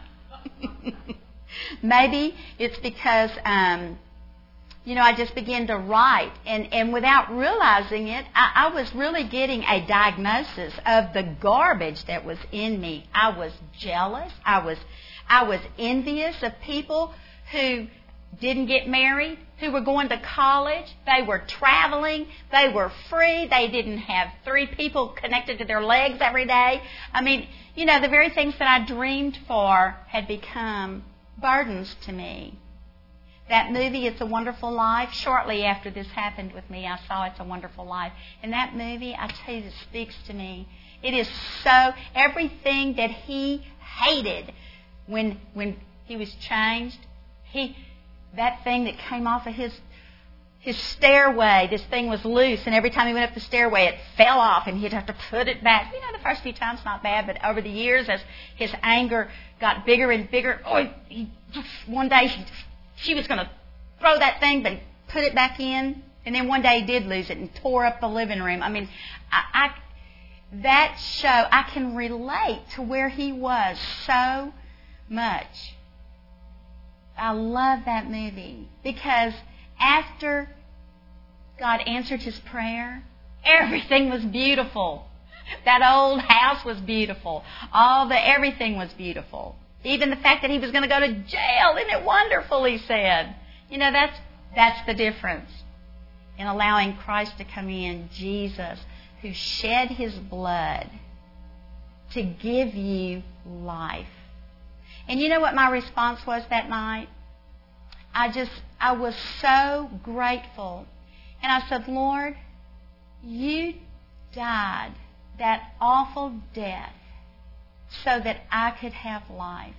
[SPEAKER 2] Maybe it's because, I just began to write. And without realizing it, I was really getting a diagnosis of the garbage that was in me. I was jealous. I was envious of people who didn't get married, who were going to college. They were traveling. They were free. They didn't have 3 people connected to their legs every day. I mean, the very things that I dreamed for had become burdens to me. That movie, It's a Wonderful Life, shortly after this happened with me, I saw It's a Wonderful Life. And that movie, I tell you, it speaks to me. It is so, everything that he hated when he was changed, that thing that came off of his stairway, this thing was loose, and every time he went up the stairway, it fell off, and he'd have to put it back. The first few times, not bad, but over the years, as his anger got bigger and bigger, one day she was going to throw that thing, but he put it back in, and then one day he did lose it and tore up the living room. I mean, that show, I can relate to where he was so much. I love that movie because after God answered his prayer, everything was beautiful. That old house was beautiful. Everything was beautiful. Even the fact that he was going to go to jail. Isn't it wonderful, he said. That's the difference in allowing Christ to come in, Jesus, who shed His blood to give you life. And you know what my response was that night? I was so grateful. And I said, Lord, you died that awful death so that I could have life.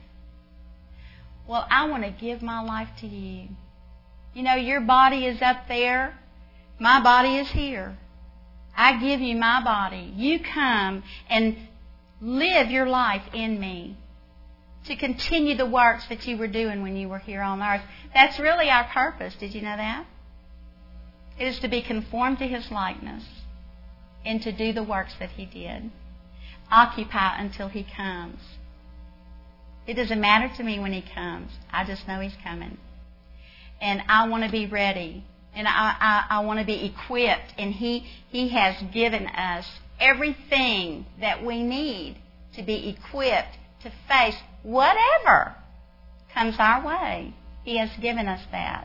[SPEAKER 2] Well, I want to give my life to you. You know, your body is up there. My body is here. I give you my body. You come and live your life in me to continue the works that you were doing when you were here on earth. That's really our purpose. Did you know that? It is to be conformed to His likeness and to do the works that He did. Occupy until He comes. It doesn't matter to me when He comes. I just know He's coming. And I want to be ready. And I want to be equipped. And He has given us everything that we need to be equipped to face whatever comes our way. He has given us that.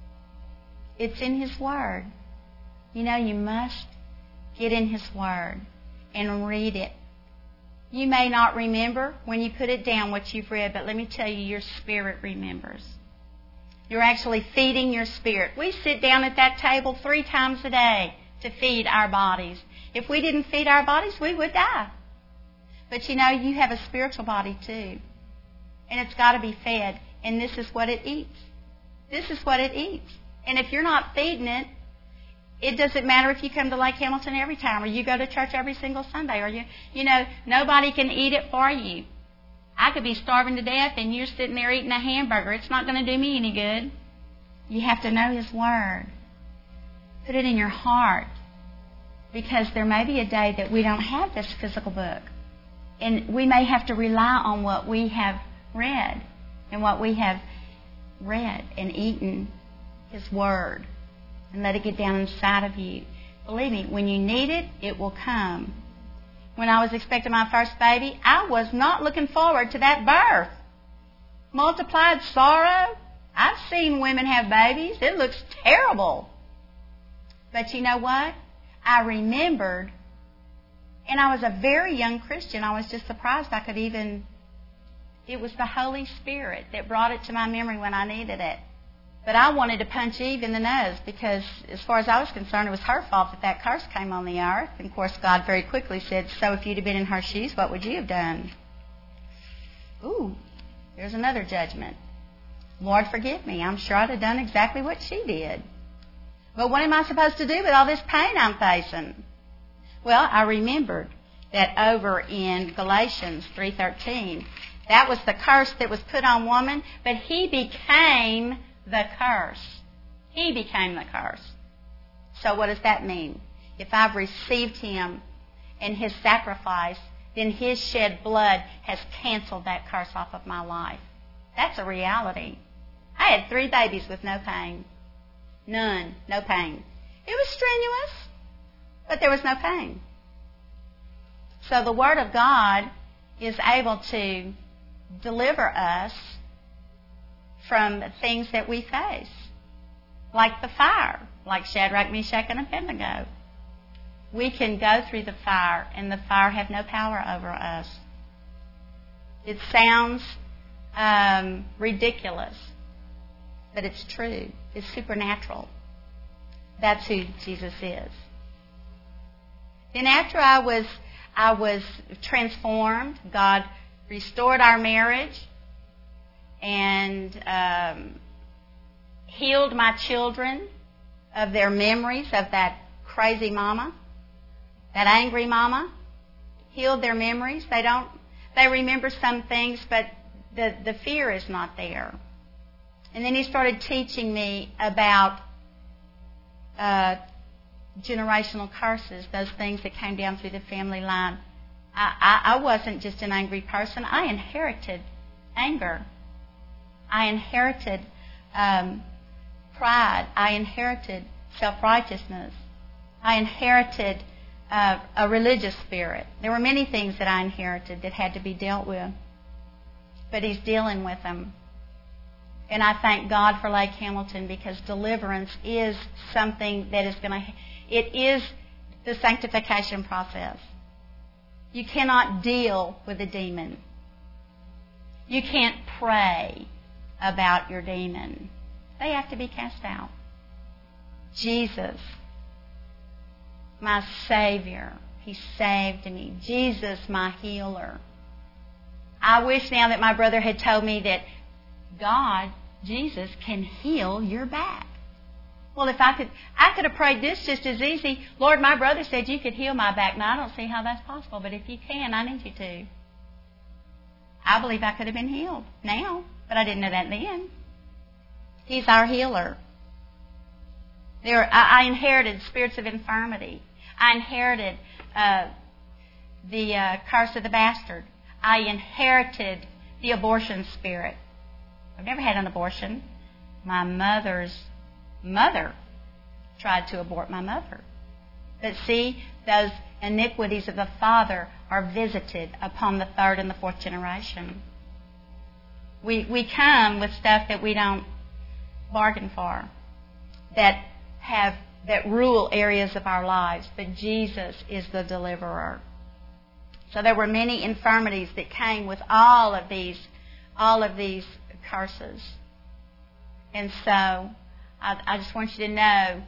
[SPEAKER 2] It's in His Word. You know, you must get in His Word and read it. You may not remember when you put it down what you've read, but let me tell you, your spirit remembers. You're actually feeding your spirit. We sit down at that table 3 times a day to feed our bodies. If we didn't feed our bodies, we would die. But you know, you have a spiritual body too. And it's got to be fed. And this is what it eats. This is what it eats. And if you're not feeding it, it doesn't matter if you come to Lake Hamilton every time or you go to church every single Sunday. Or you know, nobody can eat it for you. I could be starving to death and you're sitting there eating a hamburger. It's not going to do me any good. You have to know His Word. Put it in your heart. Because there may be a day that we don't have this physical book. And we may have to rely on what we have read. And what we have read and eaten, His Word. And let it get down inside of you. Believe me, when you need it, it will come. When I was expecting my first baby, I was not looking forward to that birth. Multiplied sorrow. I've seen women have babies. It looks terrible. But you know what? I remembered, and I was a very young Christian. I was just surprised I could even... It was the Holy Spirit that brought it to my memory when I needed it. But I wanted to punch Eve in the nose because, as far as I was concerned, it was her fault that curse came on the earth. And, of course, God very quickly said, so if you'd have been in her shoes, what would you have done? Ooh, there's another judgment. Lord, forgive me. I'm sure I'd have done exactly what she did. But what am I supposed to do with all this pain I'm facing? Well, I remembered that over in Galatians 3:13, that was the curse that was put on woman, but He became the curse. He became the curse. So what does that mean? If I've received Him and His sacrifice, then His shed blood has canceled that curse off of my life. That's a reality. I had 3 babies with no pain. None. No pain. It was strenuous, but there was no pain. So the Word of God is able to deliver us from things that we face, like the fire, like Shadrach, Meshach, and Abednego. We can go through the fire, and the fire have no power over us. It sounds ridiculous, but it's true. It's supernatural. That's who Jesus is. Then after I was transformed, God restored our marriage and healed my children of their memories of that crazy mama, that angry mama. Healed their memories. They remember some things, but the fear is not there. And then He started teaching me about generational curses, those things that came down through the family line. I wasn't just an angry person. I inherited anger. I inherited pride. I inherited self-righteousness. I inherited a religious spirit. There were many things that I inherited that had to be dealt with. But He's dealing with them. And I thank God for Lake Hamilton, because deliverance is something that is it is the sanctification process. You cannot deal with a demon. You can't pray about your demon. They have to be cast out. Jesus, my Savior, He saved me. Jesus, my healer. I wish now that my brother had told me that God, Jesus, can heal your back. Well, if I could have prayed this just as easy. Lord, my brother said you could heal my back. Now, I don't see how that's possible, but if you can, I need you to. I believe I could have been healed now, but I didn't know that then. He's our healer. I inherited spirits of infirmity. I inherited the curse of the bastard. I inherited the abortion spirit. I've never had an abortion. My mother's mother tried to abort my mother. But see, those iniquities of the father are visited upon the third and the fourth generation. We come with stuff that we don't bargain for, that rule areas of our lives, but Jesus is the deliverer. So there were many infirmities that came with all of these curses. And so I just want you to know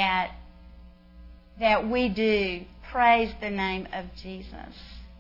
[SPEAKER 2] that we do praise the name of Jesus.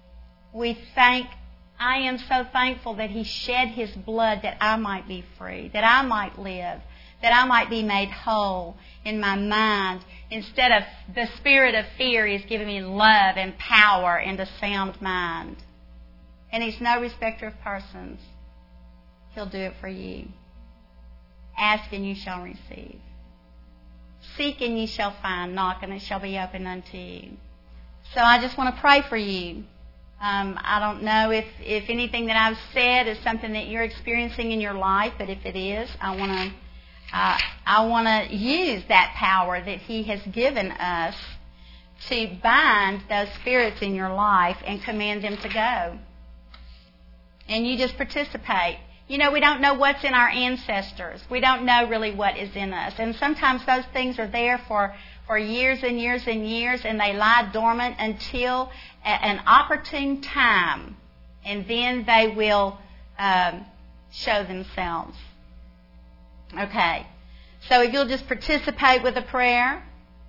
[SPEAKER 2] I am so thankful that He shed His blood that I might be free, that I might live, that I might be made whole in my mind. Instead of the spirit of fear, He's given me love and power and a sound mind. And He's no respecter of persons. He'll do it for you. Ask and you shall receive. Seek and ye shall find. Knock and it shall be opened unto you. So I just want to pray for you. I don't know if anything that I've said is something that you're experiencing in your life, but if it is, I want to use that power that He has given us to bind those spirits in your life and command them to go. And you just participate. You know, we don't know what's in our ancestors. We don't know really what is in us. And sometimes those things are there for years and years and years, and they lie dormant until an opportune time, and then they will show themselves. Okay. So if you'll just participate with a prayer,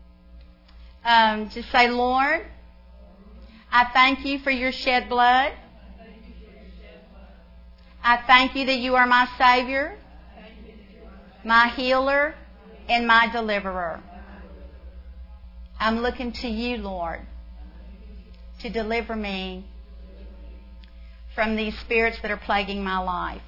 [SPEAKER 2] just say, Lord, I thank you for your shed blood. I thank you that you are my Savior, my healer, and my deliverer. I'm looking to you, Lord, to deliver me from these spirits that are plaguing my life.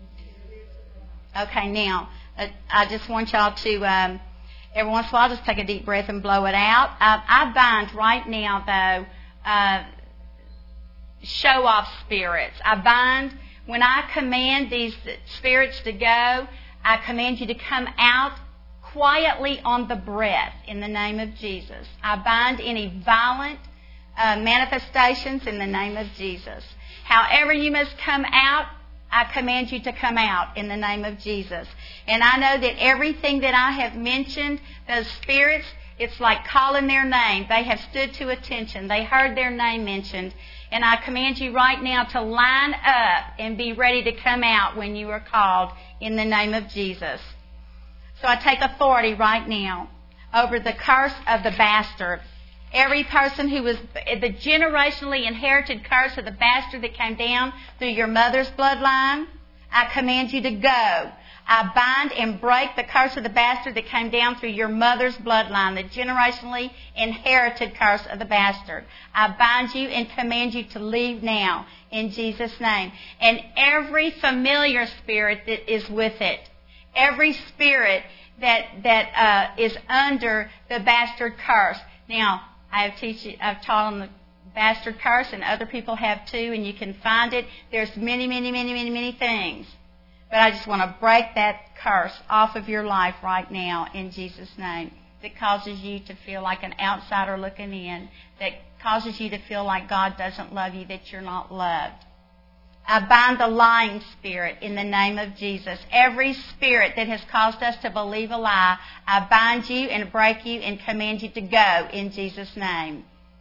[SPEAKER 2] Okay, now, I just want y'all to, every once in a while, just take a deep breath and blow it out. I bind right now, though, show-off spirits. I bind, when I command these spirits to go, I command you to come out quietly on the breath in the name of Jesus. I bind any violent manifestations in the name of Jesus. However you must come out, I command you to come out in the name of Jesus. And I know that everything that I have mentioned, those spirits, it's like calling their name. They have stood to attention. They heard their name mentioned. And I command you right now to line up and be ready to come out when you are called in the name of Jesus. So I take authority right now over the curse of the bastard. Every person who was the generationally inherited curse of the bastard that came down through your mother's bloodline, I command you to go. I bind and break the curse of the bastard that came down through your mother's bloodline, the generationally inherited curse of the bastard. I bind you and command you to leave now in Jesus' name. And every familiar spirit that is with it, every spirit that is under the bastard curse. Now, I've taught on the bastard curse, and other people have too, and you can find it. There's many things. But I just want to break that curse off of your life right now in Jesus' name that causes you to feel like an outsider looking in, that causes you to feel like God doesn't love you, that you're not loved. I bind the lying spirit in the name of Jesus. Every spirit that has caused us to believe a lie, I bind you and break you and command you to go in Jesus' name.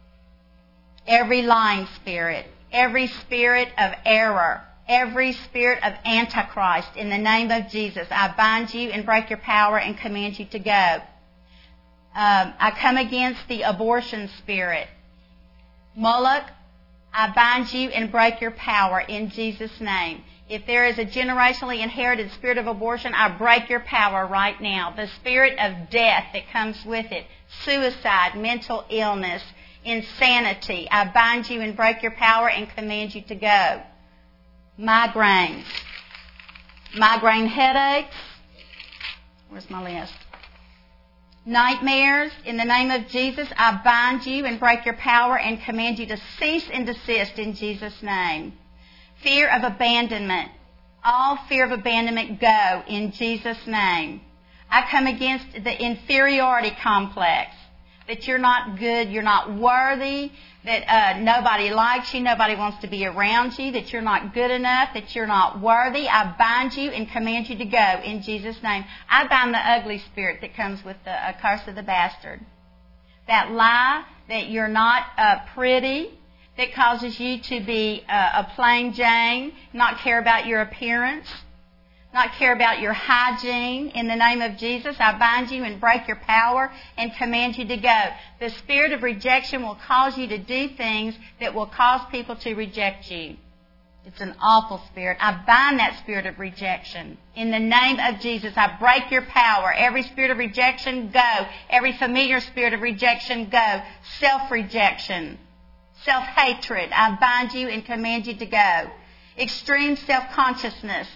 [SPEAKER 2] Every lying spirit, every spirit of error, every spirit of Antichrist, in the name of Jesus, I bind you and break your power and command you to go. I come against the abortion spirit. Moloch, I bind you and break your power in Jesus' name. If there is a generationally inherited spirit of abortion, I break your power right now. The spirit of death that comes with it, suicide, mental illness, insanity, I bind you and break your power and command you to go. Migraine headaches. Where's my list? Nightmares, in the name of Jesus, I bind you and break your power and command you to cease and desist in Jesus' name. Fear of abandonment. All fear of abandonment go in Jesus' name. I come against the inferiority complex, that you're not good, you're not worthy, that nobody likes you, nobody wants to be around you, that you're not good enough, that you're not worthy. I bind you and command you to go in Jesus' name. I bind the ugly spirit that comes with the curse of the bastard. That lie that you're not pretty, that causes you to be a plain Jane, not care about your appearance, not care about your hygiene. In the name of Jesus, I bind you and break your power and command you to go. The spirit of rejection will cause you to do things that will cause people to reject you. It's an awful spirit. I bind that spirit of rejection. In the name of Jesus, I break your power. Every spirit of rejection, go. Every familiar spirit of rejection, go. Self-rejection, self-hatred, I bind you and command you to go. Extreme self-consciousness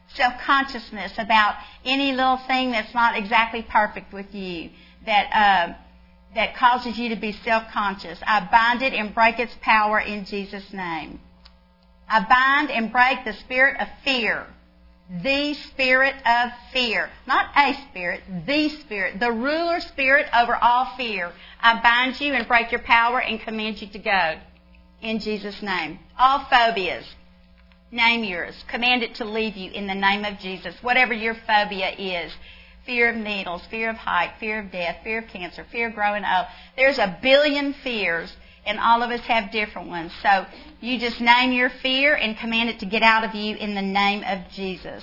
[SPEAKER 2] about any little thing that's not exactly perfect with you, that causes you to be self-conscious. I bind it and break its power in Jesus' name. I bind and break the spirit of fear. The spirit of fear. Not a spirit, the spirit. The ruler spirit over all fear. I bind you and break your power and command you to go in Jesus' name. All phobias. Name yours. Command it to leave you in the name of Jesus. Whatever your phobia is. Fear of needles, fear of height, fear of death, fear of cancer, fear of growing old. There's a billion fears, and all of us have different ones. So you just name your fear and command it to get out of you in the name of Jesus.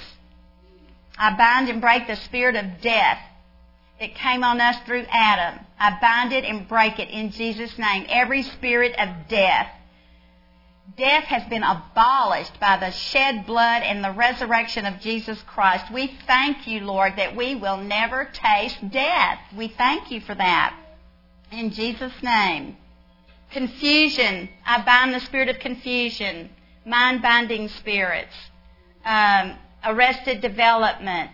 [SPEAKER 2] I bind and break the spirit of death that came on us through Adam. I bind it and break it in Jesus' name. Every spirit of death. Death has been abolished by the shed blood and the resurrection of Jesus Christ. We thank you, Lord, that we will never taste death. We thank you for that. In Jesus' name. Confusion. I bind the spirit of confusion. Mind-binding spirits. Arrested development.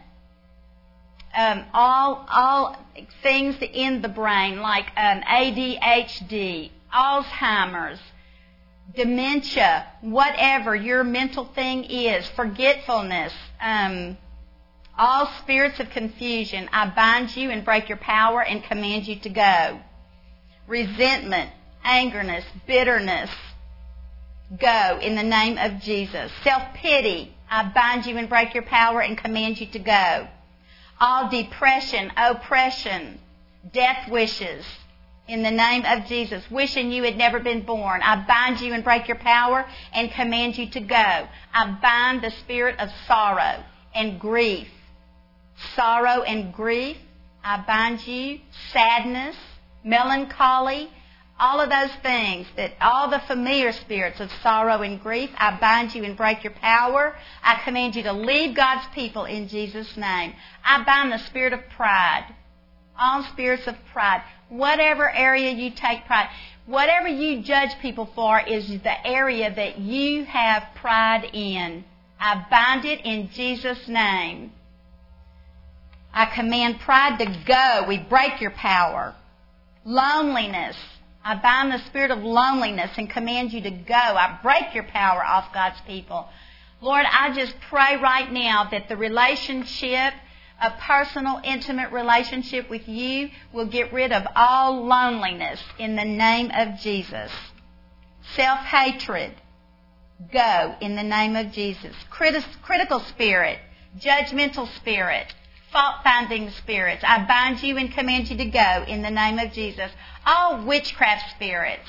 [SPEAKER 2] All things in the brain like ADHD, Alzheimer's, dementia, whatever your mental thing is, forgetfulness, all spirits of confusion, I bind you and break your power and command you to go. Resentment, angerness, bitterness, go in the name of Jesus. Self-pity, I bind you and break your power and command you to go. All depression, oppression, death wishes, in the name of Jesus, wishing you had never been born, I bind you and break your power and command you to go. I bind the spirit of sorrow and grief. Sorrow and grief, I bind you. Sadness, melancholy, all of those things, that all the familiar spirits of sorrow and grief, I bind you and break your power. I command you to leave God's people in Jesus' name. I bind the spirit of pride. All spirits of pride. Whatever area you take pride, whatever you judge people for is the area that you have pride in. I bind it in Jesus' name. I command pride to go. We break your power. Loneliness. I bind the spirit of loneliness and command you to go. I break your power off God's people. Lord, I just pray right now that the relationship, a personal, intimate relationship with you, will get rid of all loneliness in the name of Jesus. Self-hatred. go in the name of Jesus. Critical spirit, judgmental spirit, fault-finding spirits, I bind you and command you to go in the name of Jesus. All witchcraft spirits,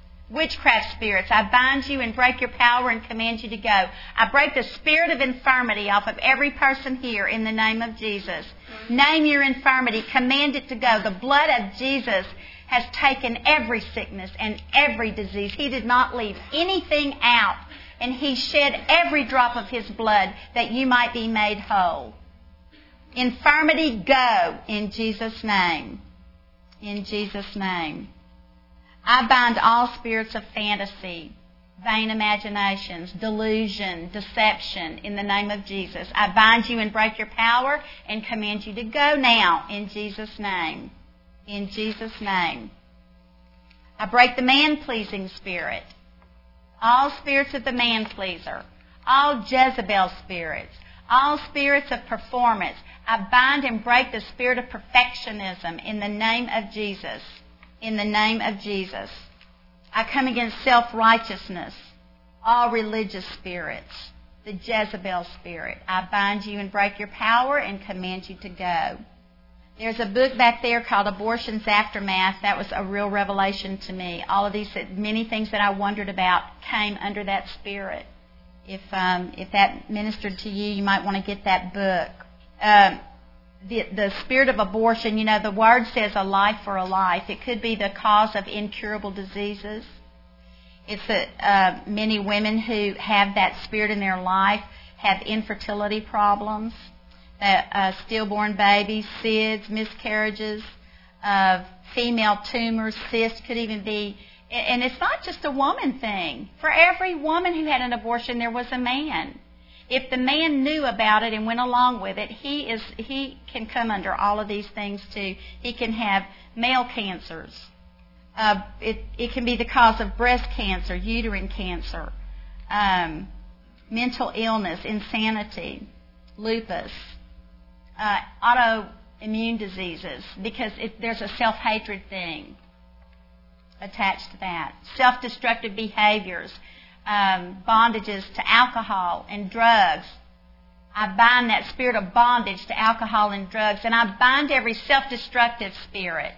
[SPEAKER 2] I bind you and break your power and command you to go. I break the spirit of infirmity off of every person here in the name of Jesus. Name your infirmity, command it to go. The blood of Jesus has taken every sickness and every disease. He did not leave anything out, and He shed every drop of His blood that you might be made whole. Infirmity, go in Jesus' name. In Jesus' name. I bind all spirits of fantasy, vain imaginations, delusion, deception in the name of Jesus. I bind you and break your power and command you to go now in Jesus' name. In Jesus' name. I break the man-pleasing spirit. All spirits of the man-pleaser. All Jezebel spirits. All spirits of performance. I bind and break the spirit of perfectionism in the name of Jesus. In the name of Jesus. I come against self-righteousness. All religious spirits. The Jezebel spirit. I bind you and break your power and command you to go. There's a book back there called Abortion's Aftermath. That was a real revelation to me. All of these, many things that I wondered about came under that spirit. If that ministered to you, you might want to get that book. The spirit of abortion, the Word says a life for a life. It could be the cause of incurable diseases. It's that many women who have that spirit in their life have infertility problems, stillborn babies, SIDS, miscarriages, female tumors, cysts could even be. And it's not just a woman thing. For every woman who had an abortion, there was a man. If the man knew about it and went along with it, he can come under all of these things too. He can have male cancers. It can be the cause of breast cancer, uterine cancer, mental illness, insanity, lupus, autoimmune diseases, because there's a self-hatred thing attached to that. Self-destructive behaviors, bondages to alcohol and drugs. I bind that spirit of bondage to alcohol and drugs, and I bind every self-destructive spirit.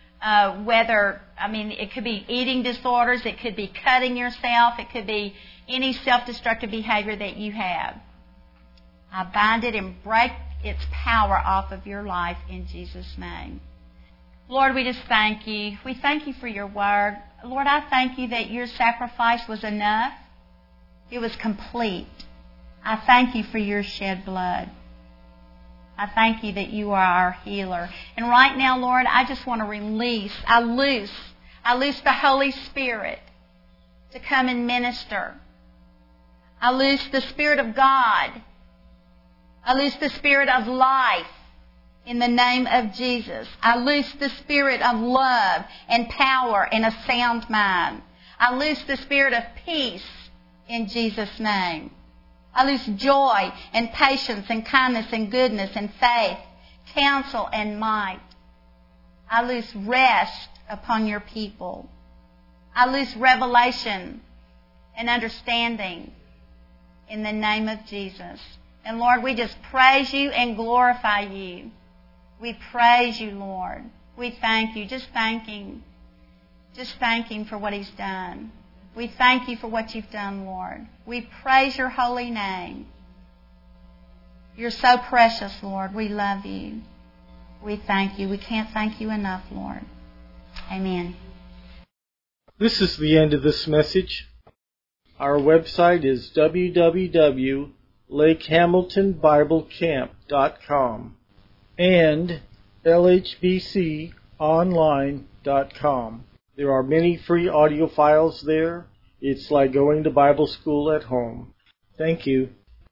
[SPEAKER 2] It could be eating disorders, it could be cutting yourself, it could be any self-destructive behavior that you have. I bind it and break its power off of your life in Jesus' name. Lord, we just thank you. We thank you for your word. Lord, I thank you that your sacrifice was enough. It was complete. I thank you for your shed blood. I thank you that you are our healer. And right now, Lord, I just want to I loose the Holy Spirit to come and minister. I loose the Spirit of God. I loose the Spirit of life in the name of Jesus. I loose the Spirit of love and power and a sound mind. I loose the Spirit of peace in Jesus' name. I loose joy and patience and kindness and goodness and faith, counsel and might. I loose rest upon your people. I loose revelation and understanding in the name of Jesus. And Lord, we just praise you and glorify you. We praise you, Lord. We thank you. Just thank Him. Just thank Him for what He's done. We thank you for what you've done, Lord. We praise your holy name. You're so precious, Lord. We love you. We thank you. We can't thank you enough, Lord. Amen.
[SPEAKER 1] This is the end of this message. Our website is www.lakehamiltonbiblecamp.com and lhbconline.com. There are many free audio files there. It's like going to Bible school at home. Thank you.